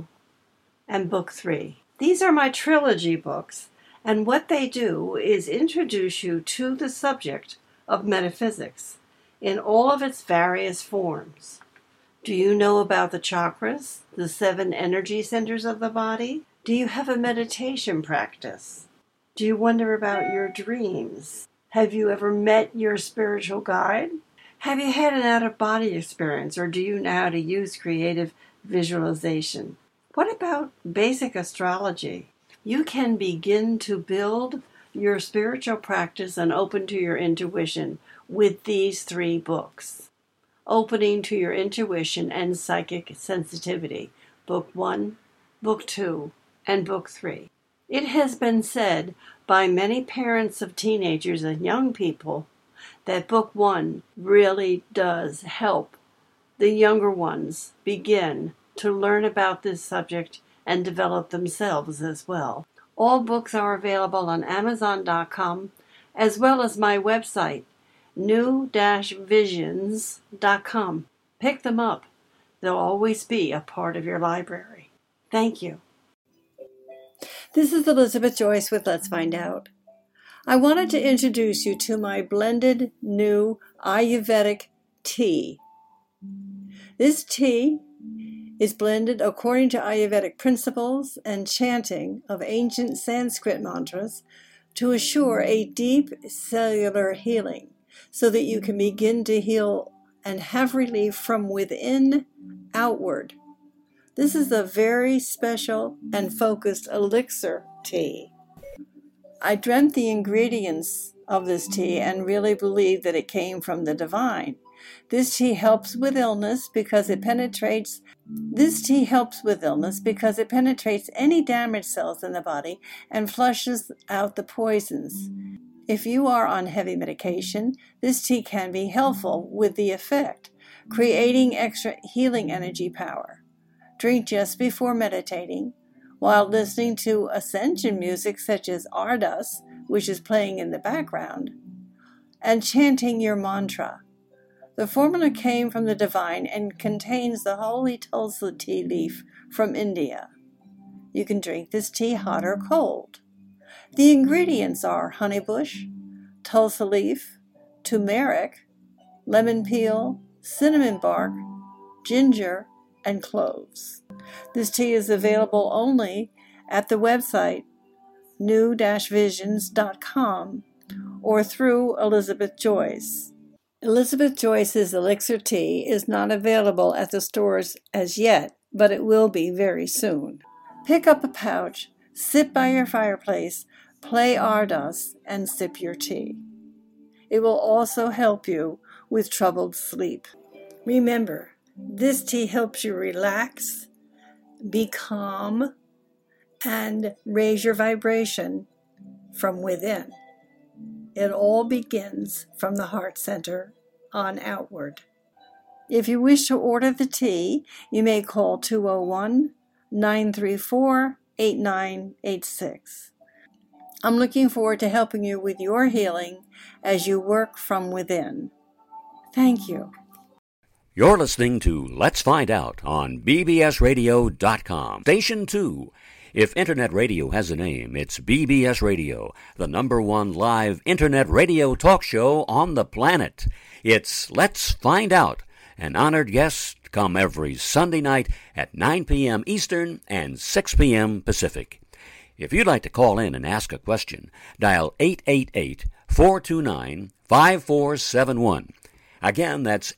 and Book 3. These are my trilogy books, and what they do is introduce you to the subject of metaphysics in all of its various forms. Do you know about the chakras, the 7 energy centers of the body? Do you have a meditation practice? Do you wonder about your dreams? Have you ever met your spiritual guide? Have you had an out-of-body experience, or do you know how to use creative visualization? What about basic astrology? You can begin to build your spiritual practice and open to your intuition with these 3 books. Opening to Your Intuition and Psychic Sensitivity, Book 1, Book 2, and Book 3. It has been said by many parents of teenagers and young people that Book 1 really does help the younger ones begin to learn about this subject and develop themselves as well. All books are available on Amazon.com as well as my website, new-visions.com. Pick them up. They'll always be a part of your library. Thank you. This is Elizabeth Joyce with Let's Find Out. I wanted to introduce you to my blended new Ayurvedic tea. This tea is blended according to Ayurvedic principles and chanting of ancient Sanskrit mantras to assure a deep cellular healing, so that you can begin to heal and have relief from within outward. This is a very special and focused elixir tea. I dreamt the ingredients of this tea and really believe that it came from the divine. This tea helps with illness because it penetrates any damaged cells in the body and flushes out the poisons. If you are on heavy medication, this tea can be helpful with the effect, creating extra healing energy power. Drink just before meditating, while listening to ascension music such as Ardas, which is playing in the background, and chanting your mantra. The formula came from the divine and contains the holy tulsi tea leaf from India. You can drink this tea hot or cold. The ingredients are honeybush, tulsi leaf, turmeric, lemon peel, cinnamon bark, ginger, and cloves. This tea is available only at the website new-visions.com or through Elizabeth Joyce. Elizabeth Joyce's elixir tea is not available at the stores as yet, but it will be very soon. Pick up a pouch, sit by your fireplace, play Ardas, and sip your tea. It will also help you with troubled sleep. Remember, this tea helps you relax, be calm, and raise your vibration from within. It all begins from the heart center on outward. If you wish to order the tea, you may call 201-934-8986. I'm looking forward to helping you with your healing as you work from within. Thank you. You're listening to Let's Find Out on bbsradio.com. Station 2. If Internet radio has a name, it's BBS Radio, the #1 live Internet radio talk show on the planet. It's Let's Find Out. An honored guest come every Sunday night at 9 p.m. Eastern and 6 p.m. Pacific. If you'd like to call in and ask a question, dial 888-429-5471. Again, that's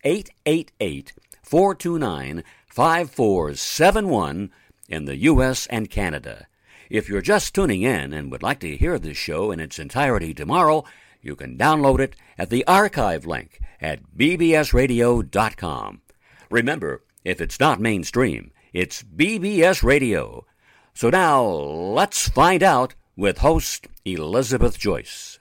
888-429-5471 in the U.S. and Canada. If you're just tuning in and would like to hear this show in its entirety tomorrow, you can download it at the archive link at bbsradio.com. Remember, if it's not mainstream, it's BBS Radio. So now, let's find out with host Elizabeth Joyce.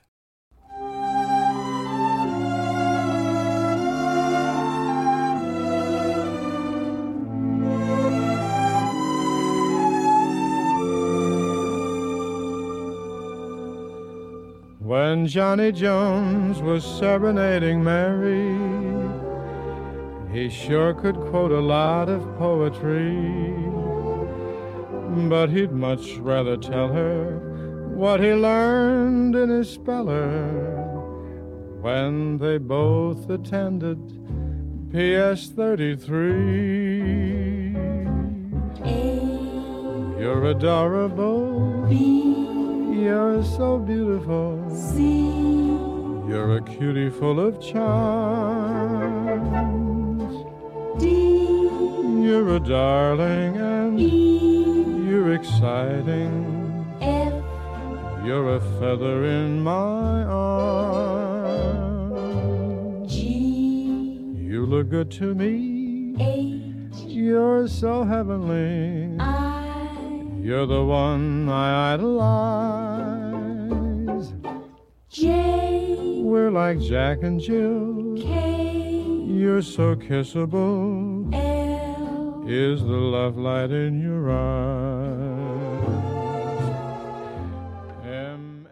When Johnny Jones was serenading Mary, he sure could quote a lot of poetry, but he'd much rather tell her what he learned in his speller when they both attended PS 33. A. You're adorable. B. You're so beautiful. C. You're a cutie full of charms. D. You're a darling and E. You're exciting. F. You're a feather in my arms. G. You look good to me. H. You're so heavenly. I. You're the one I idolize. J. We're like Jack and Jill. K. You're so kissable. L. Is the love light in your eyes. M.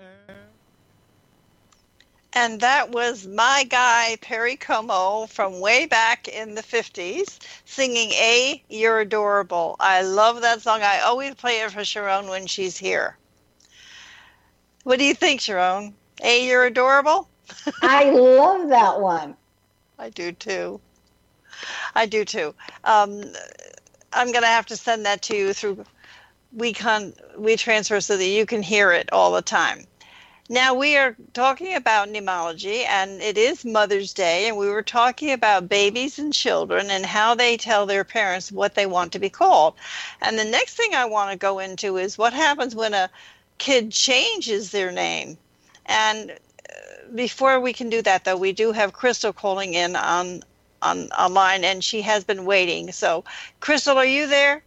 And that was my guy, Perry Como, from way back in the 50s, singing A, You're Adorable. I love that song. I always play it for Sharon when she's here. What do you think, Sharon? A, You're Adorable? I love that one. I do too. I do too. I'm going to have to send that to you through WeTransfer so that you can hear it all the time. Now, we are talking about nemology, and it is Mother's Day, and we were talking about babies and children and how they tell their parents what they want to be called. And the next thing I want to go into is what happens when a kid changes their name. And before we can do that, though, we do have Crystal calling in online, and she has been waiting. So, Crystal, are you there?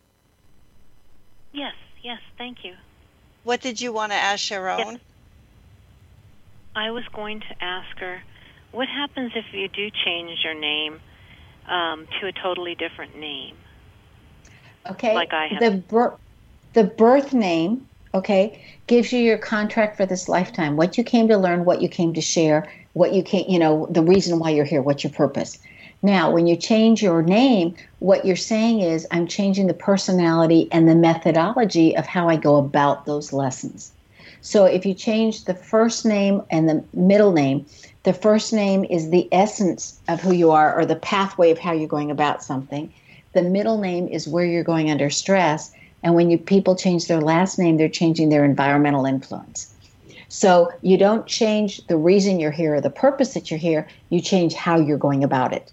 Yes, thank you. What did you want to ask Sharon? Yes. I was going to ask her, what happens if you do change your name to a totally different name? Okay. Like I have. The birth name, okay, gives you your contract for this lifetime. What you came to learn, what you came to share, what you came, the reason why you're here, what's your purpose. Now, when you change your name, what you're saying is, I'm changing the personality and the methodology of how I go about those lessons. So if you change the first name and the middle name, the first name is the essence of who you are or the pathway of how you're going about something. The middle name is where you're going under stress. And when people change their last name, they're changing their environmental influence. So you don't change the reason you're here or the purpose that you're here. You change how you're going about it.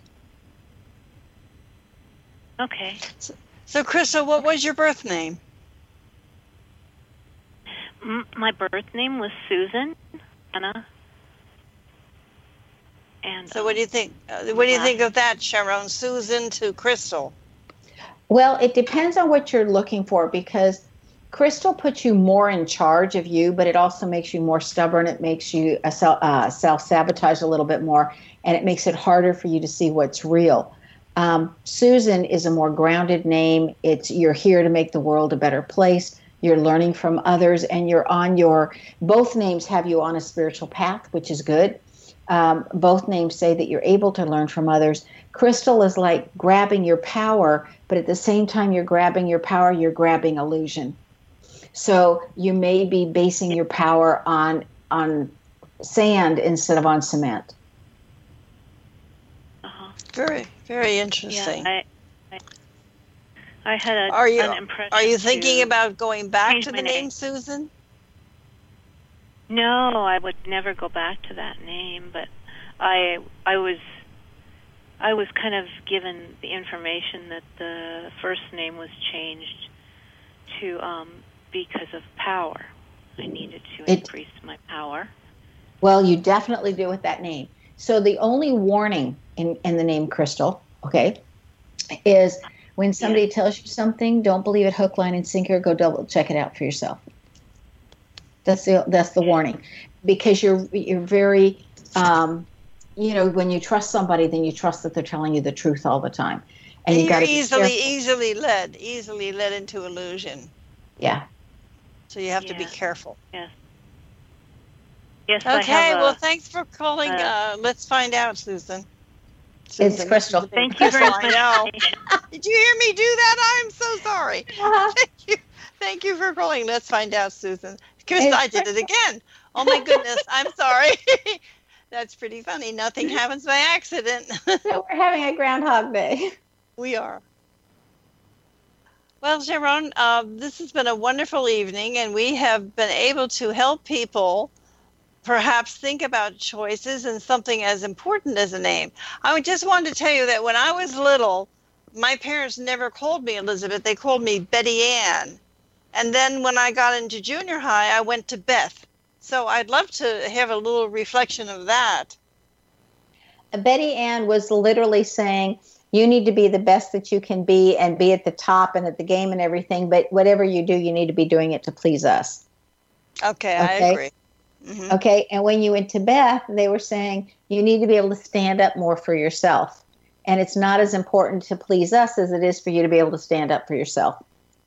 Okay. So Crystal, what was your birth name? My birth name was Susan Anna. And so what do you think? What do you think of that, Sharon? Susan to Crystal. Well, it depends on what you're looking for, because Crystal puts you more in charge of you, but it also makes you more stubborn. It makes you self-sabotage a little bit more, and it makes it harder for you to see what's real. Susan is a more grounded name. You're here to make the world a better place. You're learning from others, and both names have you on a spiritual path, which is good. Both names say that you're able to learn from others. Crystal is like grabbing your power, but at the same time you're grabbing your power, you're grabbing illusion. So you may be basing your power on sand instead of on cement. Very, very interesting. Yeah, I had an impression. Are you thinking about going back to the name Susan? No, I would never go back to that name, but I was kind of given the information that the first name was changed to because of power. I needed to increase my power. Well, you definitely do with that name. So the only warning in the name Crystal, okay, is when somebody tells you something, don't believe it hook, line, and sinker. Go double check it out for yourself. That's the warning, because you're very, when you trust somebody, then you trust that they're telling you the truth all the time, and you got to easily led into illusion. Yeah. So you have to be careful. Yes. Yes. Okay. Well, thanks for calling. Let's find out, Susan. It's Crystal. Thank you very much. Did you hear me do that? I'm so sorry. Thank you for calling. Let's find out, Susan. Because I did it again. Oh my goodness. I'm sorry. That's pretty funny. Nothing happens by accident. So we're having a Groundhog Day. We are. Well, Sharon, this has been a wonderful evening, and we have been able to help people perhaps think about choices and something as important as a name. I just wanted to tell you that when I was little, my parents never called me Elizabeth. They called me Betty Ann. And then when I got into junior high, I went to Beth. So I'd love to have a little reflection of that. Betty Ann was literally saying, you need to be the best that you can be and be at the top and at the game and everything. But whatever you do, you need to be doing it to please us. Okay? I agree. Mm-hmm. Okay. And when you went to Beth, they were saying you need to be able to stand up more for yourself. And it's not as important to please us as it is for you to be able to stand up for yourself.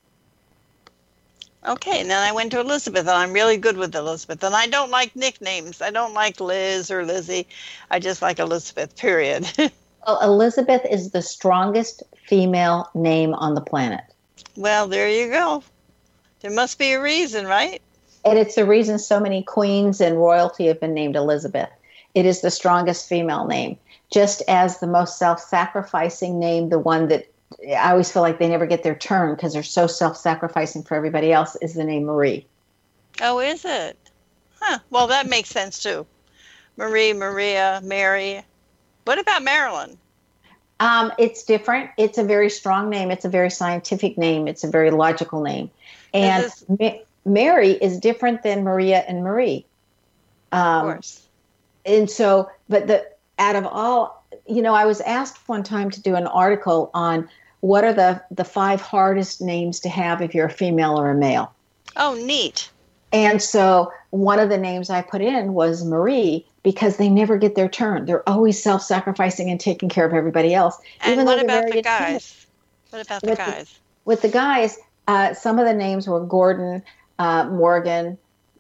Okay, and then I went to Elizabeth, and I'm really good with Elizabeth. And I don't like nicknames. I don't like Liz or Lizzie. I just like Elizabeth, period. Well, Elizabeth is the strongest female name on the planet. Well, there you go. There must be a reason, right? And it's the reason so many queens and royalty have been named Elizabeth. It is the strongest female name, just as the most self-sacrificing name, the one that I always feel like they never get their turn because they're so self-sacrificing for everybody else, is the name Marie. Oh, is it? Huh. Well, that makes sense, too. Marie, Maria, Mary. What about Marilyn? It's different. It's a very strong name. It's a very scientific name. It's a very logical name. And Mary is different than Maria and Marie. Of course. And so, but out of all, I was asked one time to do an article on what are the 5 hardest names to have if you're a female or a male. Oh, neat. And so one of the names I put in was Marie, because they never get their turn. They're always self-sacrificing and taking care of everybody else. And what about the guys? What about the guys? With the guys, some of the names were Gordon, Morgan,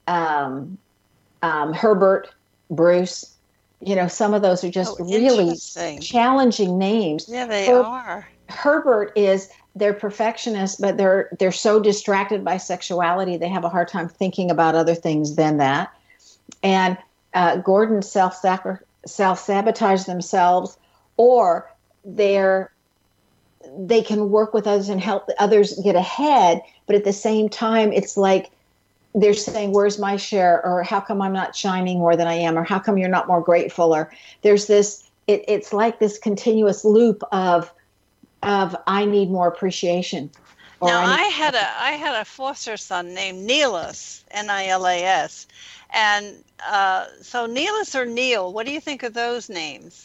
Herbert, Bruce. You know, some of those are just really challenging names. Yeah, they are. Herbert they're perfectionists, but they're so distracted by sexuality, they have a hard time thinking about other things than that. And Gordon self-sabotage themselves, or they can work with others and help others get ahead, but at the same time, it's like they're saying, where's my share? Or how come I'm not shining more than I am? Or how come you're not more grateful? Or there's this, it's like this continuous loop of I need more appreciation. Now, I had a foster son named Nilas, Nilas. And so Nilas or Neil, what do you think of those names?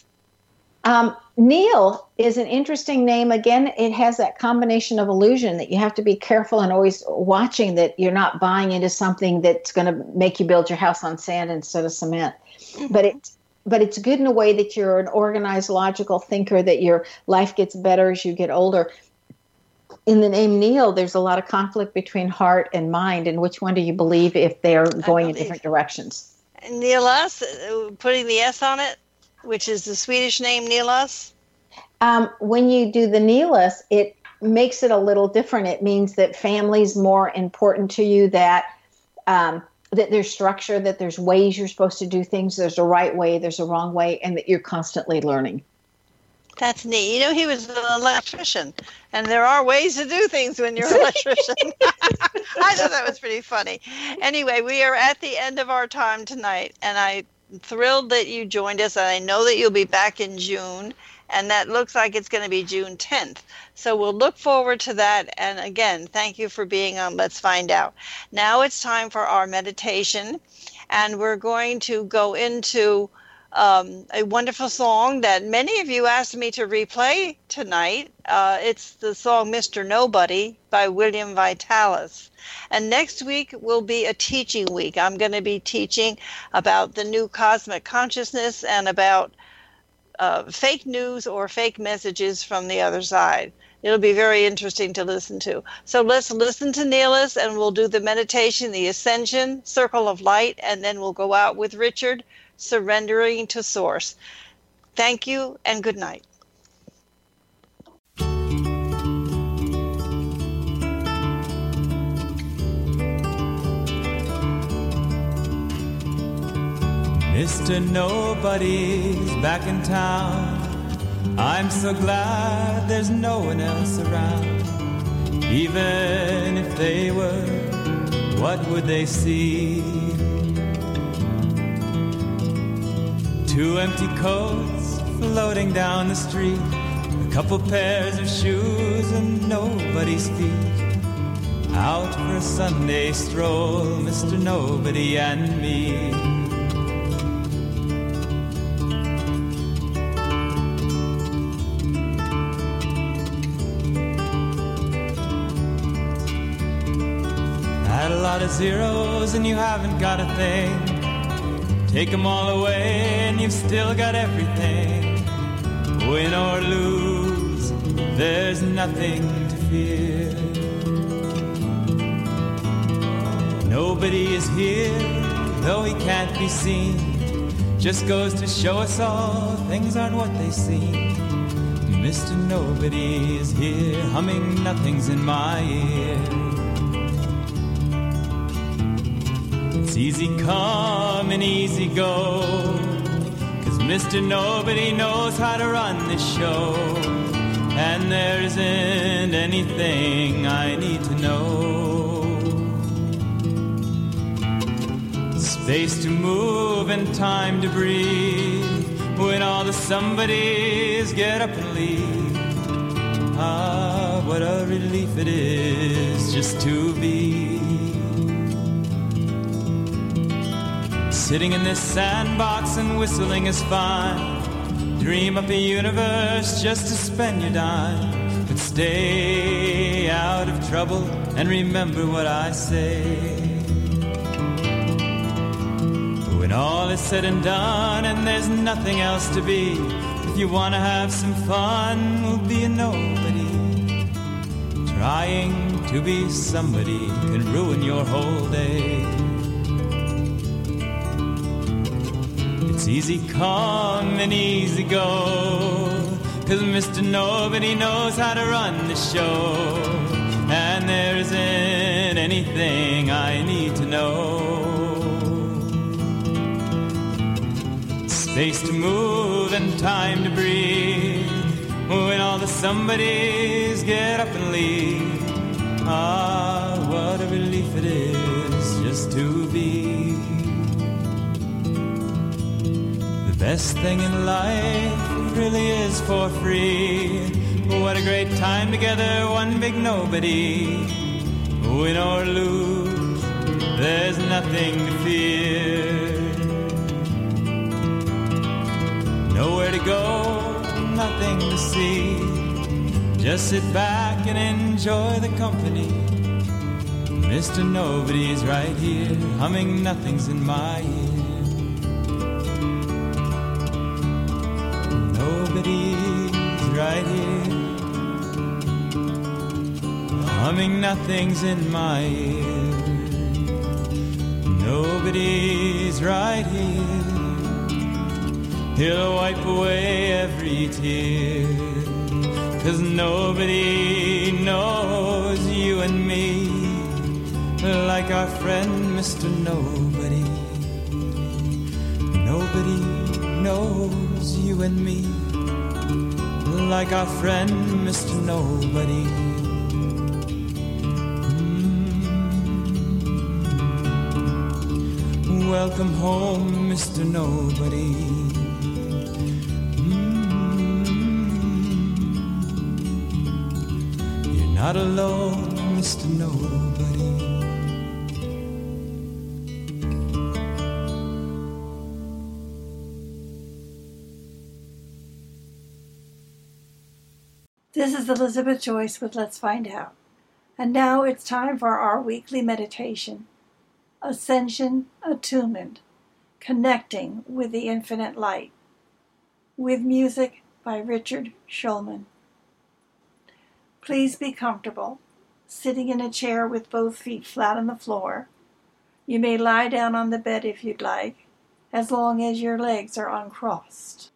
Neil is an interesting name. Again, it has that combination of illusion that you have to be careful and always watching that you're not buying into something that's going to make you build your house on sand instead of cement. Mm-hmm. But it's good in a way that you're an organized, logical thinker, that your life gets better as you get older. In the name Neil, there's a lot of conflict between heart and mind, and which one do you believe if they're going in different directions? Nilas, putting the S on it, which is the Swedish name Nilas? When you do the Nilas, it makes it a little different. It means that family's more important to you, that there's structure, that there's ways you're supposed to do things. There's a right way, there's a wrong way, and that you're constantly learning. That's neat. You know, he was an electrician, and there are ways to do things when you're an electrician. I thought that was pretty funny. Anyway, we are at the end of our time tonight, and I'm thrilled that you joined us, and I know that you'll be back in June, and that looks like it's going to be June 10th. So we'll look forward to that. And again, thank you for being on Let's Find Out. Now it's time for our meditation, and we're going to go into a wonderful song that many of you asked me to replay tonight. It's the song Mr. Nobody by William Vitalis. And next week will be a teaching week. I'm going to be teaching about the new cosmic consciousness and about fake news or fake messages from the other side. It'll be very interesting to listen to. So let's listen to Nilas, and we'll do the meditation, the ascension, circle of light, and then we'll go out with Richard, surrendering to source. Thank you and good night. Mr. Nobody's back in town. I'm so glad there's no one else around. Even if they were, what would they see? Two empty coats floating down the street, a couple pairs of shoes and nobody's feet. Out for a Sunday stroll, Mr. Nobody and me. Add a lot of zeros and you haven't got a thing. Take them all away and you've still got everything. Win or lose, there's nothing to fear. Nobody is here, though he can't be seen. Just goes to show us all things aren't what they seem. Mr. Nobody is here, humming nothing's in my ear. It's easy come and easy go, 'cause Mr. Nobody knows how to run this show. And there isn't anything I need to know. Space to move and time to breathe, when all the somebodies get up and leave. Ah, what a relief it is just to be sitting in this sandbox and whistling is fine. Dream up a universe just to spend your dime. But stay out of trouble and remember what I say. When all is said and done and there's nothing else to be, if you want to have some fun, we'll be a nobody. Trying to be somebody can ruin your whole day. It's easy come and easy go, 'cause Mr. Nobody knows how to run the show. And there isn't anything I need to know. Space to move and time to breathe, when all the somebodies get up and leave. Ah, what a relief it is just to be. The best thing in life really is for free. What a great time together, one big nobody. Win or lose, there's nothing to fear. Nowhere to go, nothing to see. Just sit back and enjoy the company. Mr. Nobody's right here, humming nothing's in my ear. Nobody's right here, humming nothing's in my ear. Nobody's right here, he'll wipe away every tear. 'Cause nobody knows you and me like our friend Mr. Nobody. Nobody knows you and me like our friend Mr. Nobody. Welcome home, Mr. Nobody. You're not alone, Mr. Nobody. This is Elizabeth Joyce with Let's Find Out. And now it's time for our weekly meditation. Ascension Attunement, Connecting with the Infinite Light, with music by Richard Schulman. Please be comfortable, sitting in a chair with both feet flat on the floor. You may lie down on the bed if you'd like, as long as your legs are uncrossed.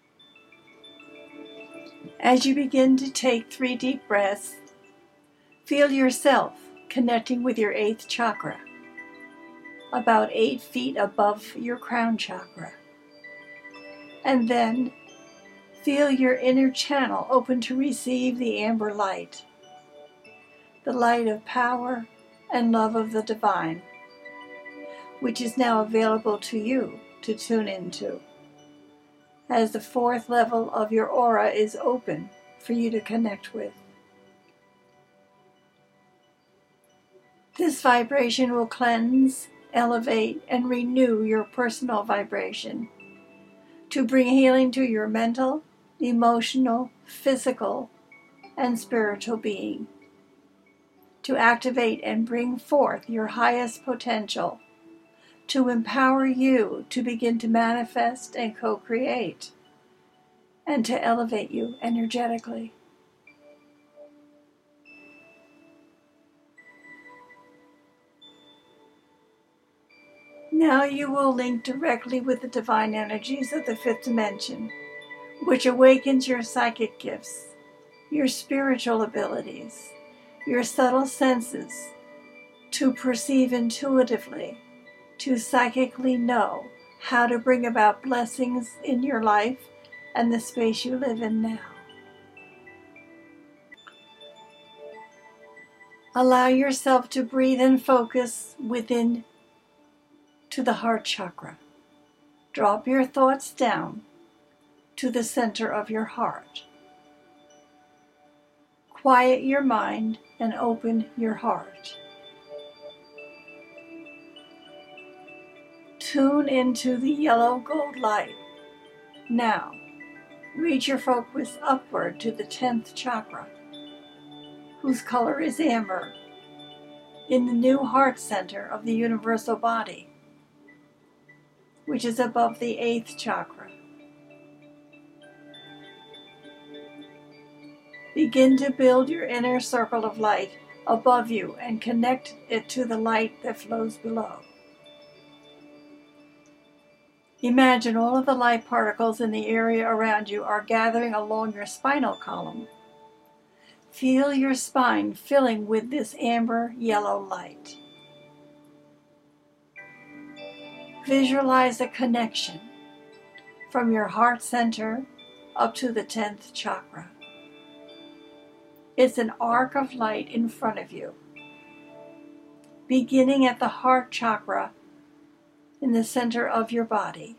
As you begin to take 3 deep breaths, feel yourself connecting with your 8th chakra, about 8 feet above your crown chakra. And then feel your inner channel open to receive the amber light, the light of power and love of the divine, which is now available to you to tune into, as the 4th level of your aura is open for you to connect with. This vibration will cleanse, elevate, and renew your personal vibration to bring healing to your mental, emotional, physical, and spiritual being, to activate and bring forth your highest potential, to empower you to begin to manifest and co-create, and to elevate you energetically. Now you will link directly with the divine energies of the 5th dimension, which awakens your psychic gifts, your spiritual abilities, your subtle senses, to perceive intuitively, to psychically know how to bring about blessings in your life and the space you live in now. Allow yourself to breathe and focus within to the heart chakra. Drop your thoughts down to the center of your heart. Quiet your mind and open your heart. Tune into the yellow gold light. Now, reach your focus upward to the 10th chakra, whose color is amber, in the new heart center of the universal body. which is above the 8th chakra. Begin to build your inner circle of light above you and connect it to the light that flows below. Imagine all of the light particles in the area around you are gathering along your spinal column. Feel your spine filling with this amber yellow light. Visualize a connection from your heart center up to the 10th chakra. It's an arc of light in front of you, beginning at the heart chakra in the center of your body.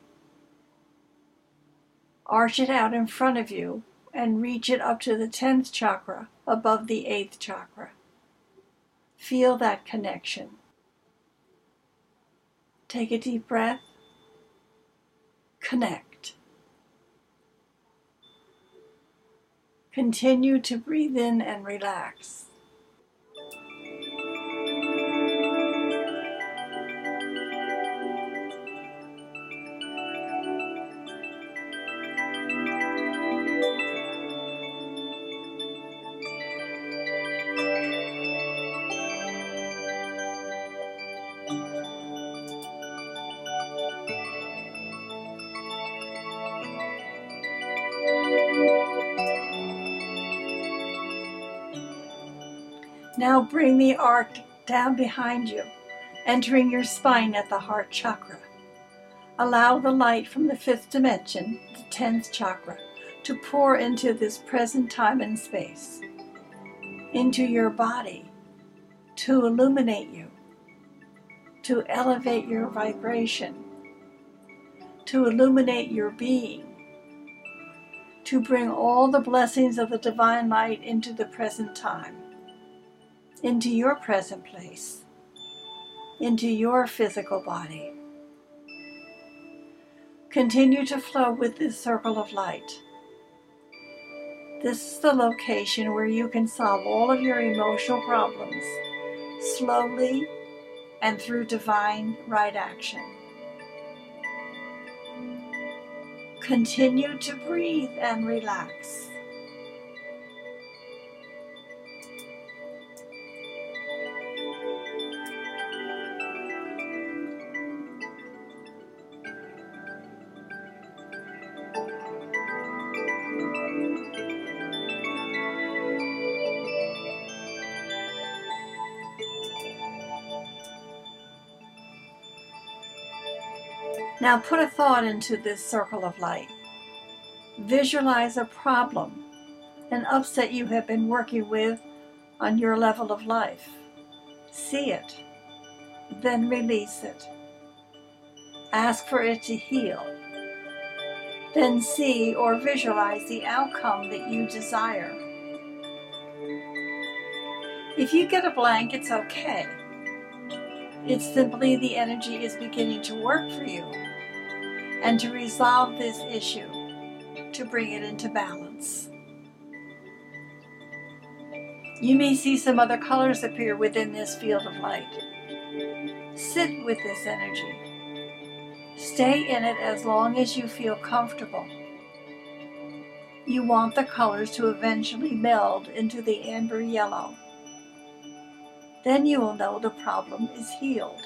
Arch it out in front of you and reach it up to the 10th chakra above the 8th chakra. Feel that connection. Take a deep breath. Connect. Continue to breathe in and relax. Now bring the arc down behind you, entering your spine at the heart chakra. Allow the light from the 5th dimension, the 10th chakra, to pour into this present time and space, into your body, to illuminate you, to elevate your vibration, to illuminate your being, to bring all the blessings of the divine light into the present time, into your present place, into your physical body. Continue to flow with this circle of light. This is the location where you can solve all of your emotional problems slowly and through divine right action. Continue to breathe and relax. Now put a thought into this circle of light. Visualize a problem, an upset you have been working with on your level of life. See it, then release it. Ask for it to heal. Then see or visualize the outcome that you desire. If you get a blank, it's okay. It's simply the energy is beginning to work for you and to resolve this issue, to bring it into balance. You may see some other colors appear within this field of light. Sit with this energy. Stay in it as long as you feel comfortable. You want the colors to eventually meld into the amber yellow. Then you will know the problem is healed.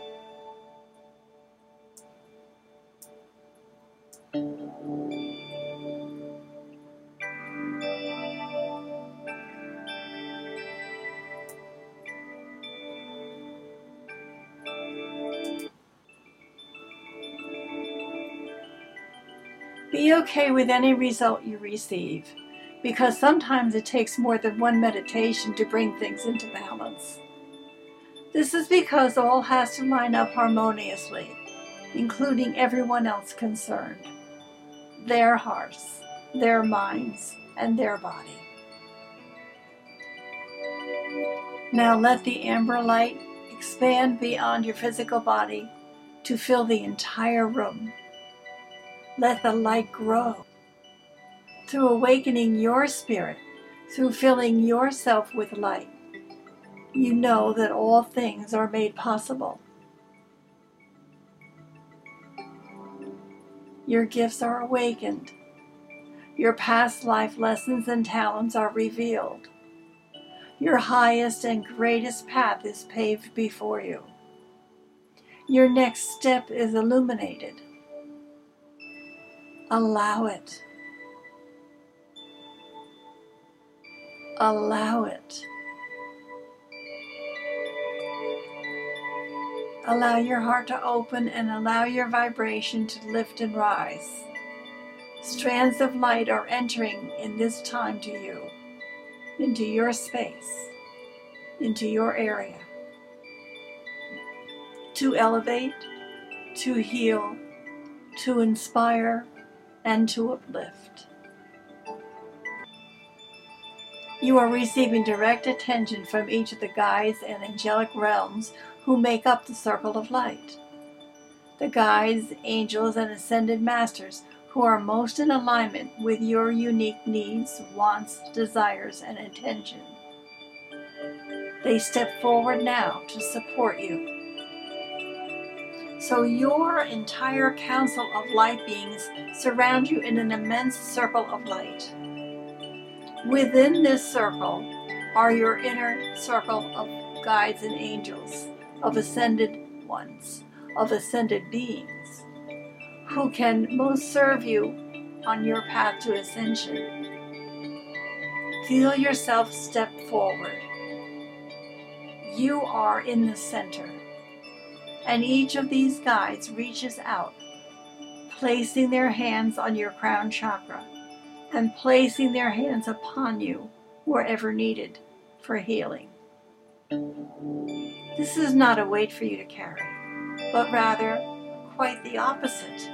Be okay with any result you receive, because sometimes it takes more than one meditation to bring things into balance. This is because all has to line up harmoniously, including everyone else concerned, their hearts, their minds, and their body. Now let the amber light expand beyond your physical body to fill the entire room. Let the light grow. Through awakening your spirit, through filling yourself with light, you know that all things are made possible. Your gifts are awakened. Your past life lessons and talents are revealed. Your highest and greatest path is paved before you. Your next step is illuminated. Allow it. Allow it. Allow your heart to open and allow your vibration to lift and rise. Strands of light are entering in this time to you, into your space, into your area, to elevate, to heal, to inspire, and to uplift. You are receiving direct attention from each of the guides and angelic realms who make up the circle of light. The guides, angels, and ascended masters who are most in alignment with your unique needs, wants, desires, and intention. They step forward now to support you. So your entire council of light beings surround you in an immense circle of light. Within this circle are your inner circle of guides and angels, of ascended ones, of ascended beings, who can most serve you on your path to ascension. Feel yourself step forward. You are in the center, and each of these guides reaches out, placing their hands on your crown chakra and placing their hands upon you wherever needed for healing. This is not a weight for you to carry, but rather quite the opposite.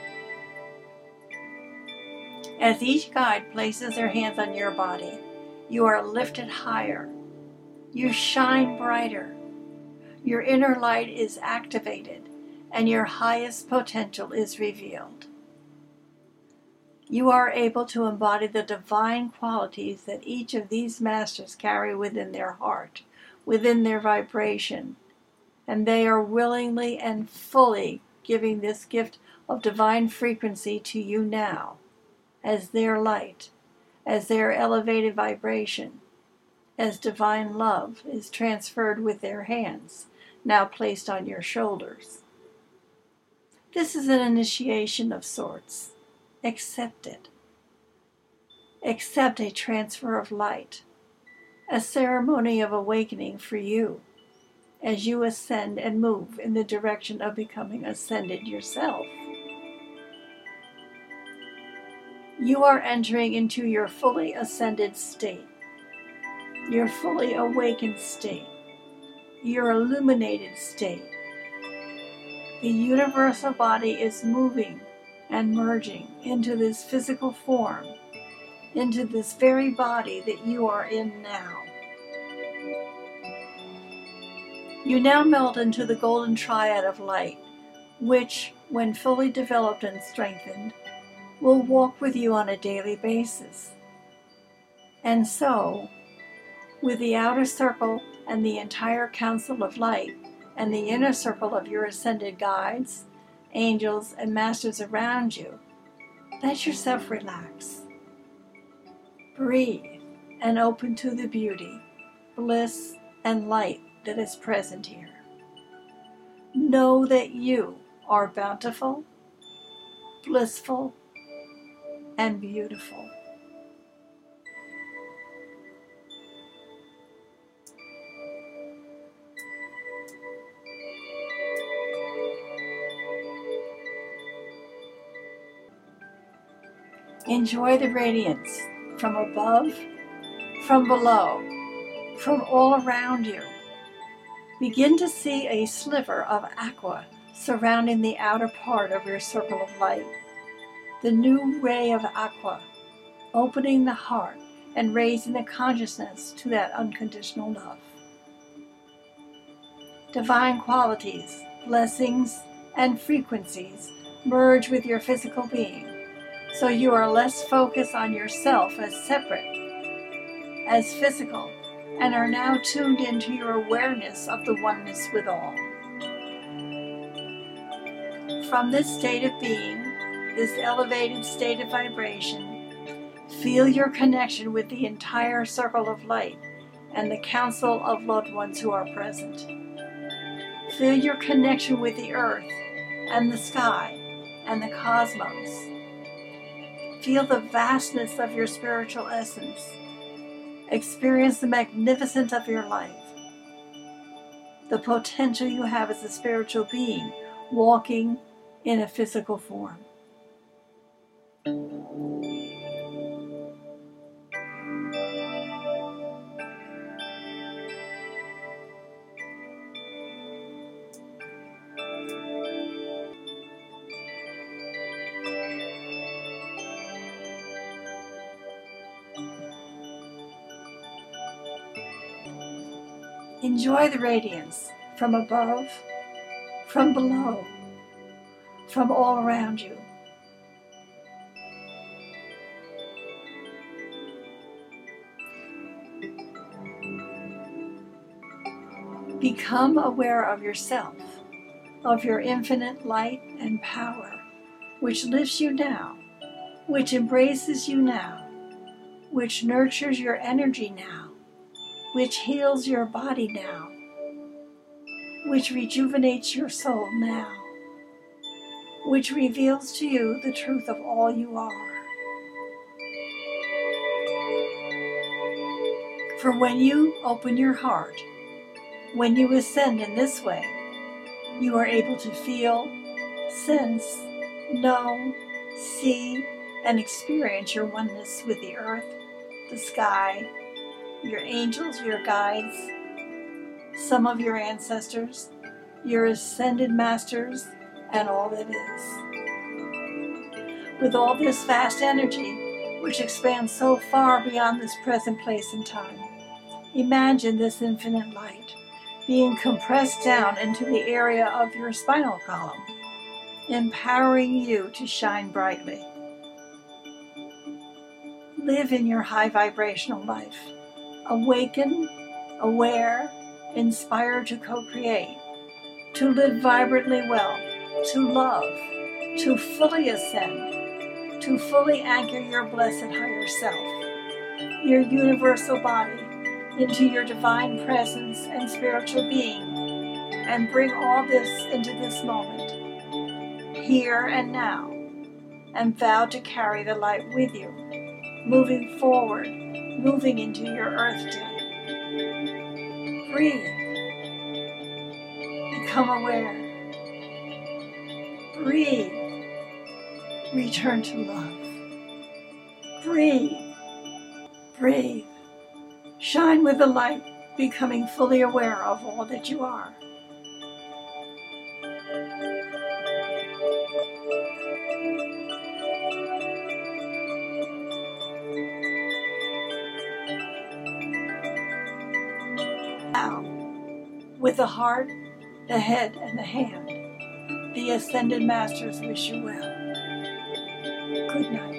As each guide places their hands on your body, you are lifted higher. You shine brighter. Your inner light is activated, and your highest potential is revealed. You are able to embody the divine qualities that each of these masters carry within their heart, within their vibration, and they are willingly and fully giving this gift of divine frequency to you now, as their light, as their elevated vibration, as divine love is transferred with their hands, now placed on your shoulders. This is an initiation of sorts. Accept it. Accept a transfer of light, a ceremony of awakening for you as you ascend and move in the direction of becoming ascended yourself. You are entering into your fully ascended state, your fully awakened state, your illuminated state. The universal body is moving and merging into this physical form, into this very body that you are in now. You now melt into the golden triad of light, which, when fully developed and strengthened, will walk with you on a daily basis. And so, with the outer circle and the entire council of light, and the inner circle of your ascended guides, angels, and masters around you, let yourself relax. Breathe and open to the beauty, bliss, and light that is present here. Know that you are bountiful, blissful, and beautiful. Enjoy the radiance from above, from below, from all around you. Begin to see a sliver of aqua surrounding the outer part of your circle of light. The new ray of aqua, opening the heart and raising the consciousness to that unconditional love. Divine qualities, blessings, and frequencies merge with your physical being, so you are less focused on yourself as separate, as physical, and are now tuned into your awareness of the oneness with all. From this state of being, this elevated state of vibration, feel your connection with the entire circle of light and the council of loved ones who are present. Feel your connection with the earth and the sky and the cosmos. Feel the vastness of your spiritual essence. Experience the magnificence of your life, the potential you have as a spiritual being walking in a physical form. Enjoy the radiance from above, from below, from all around you. Become aware of yourself, of your infinite light and power, which lifts you now, which embraces you now, which nurtures your energy now, which heals your body now, which rejuvenates your soul now, which reveals to you the truth of all you are. For when you open your heart, when you ascend in this way, you are able to feel, sense, know, see, and experience your oneness with the earth, the sky, your angels, your guides, some of your ancestors, your ascended masters, and all that is. With all this vast energy, which expands so far beyond this present place and time, imagine this infinite light being compressed down into the area of your spinal column, empowering you to shine brightly. Live in your high vibrational life. Awaken, aware, inspired to co-create, to live vibrantly well, to love, to fully ascend, to fully anchor your blessed higher self, your universal body, into your divine presence and spiritual being, and bring all this into this moment, here and now, and vow to carry the light with you, moving forward, moving into your Earth Day. Breathe. Become aware. Breathe. Return to love. Breathe. Breathe. Shine with the light, becoming fully aware of all that you are. Now, with the heart, the head, and the hand, the Ascended Masters wish you well. Good night.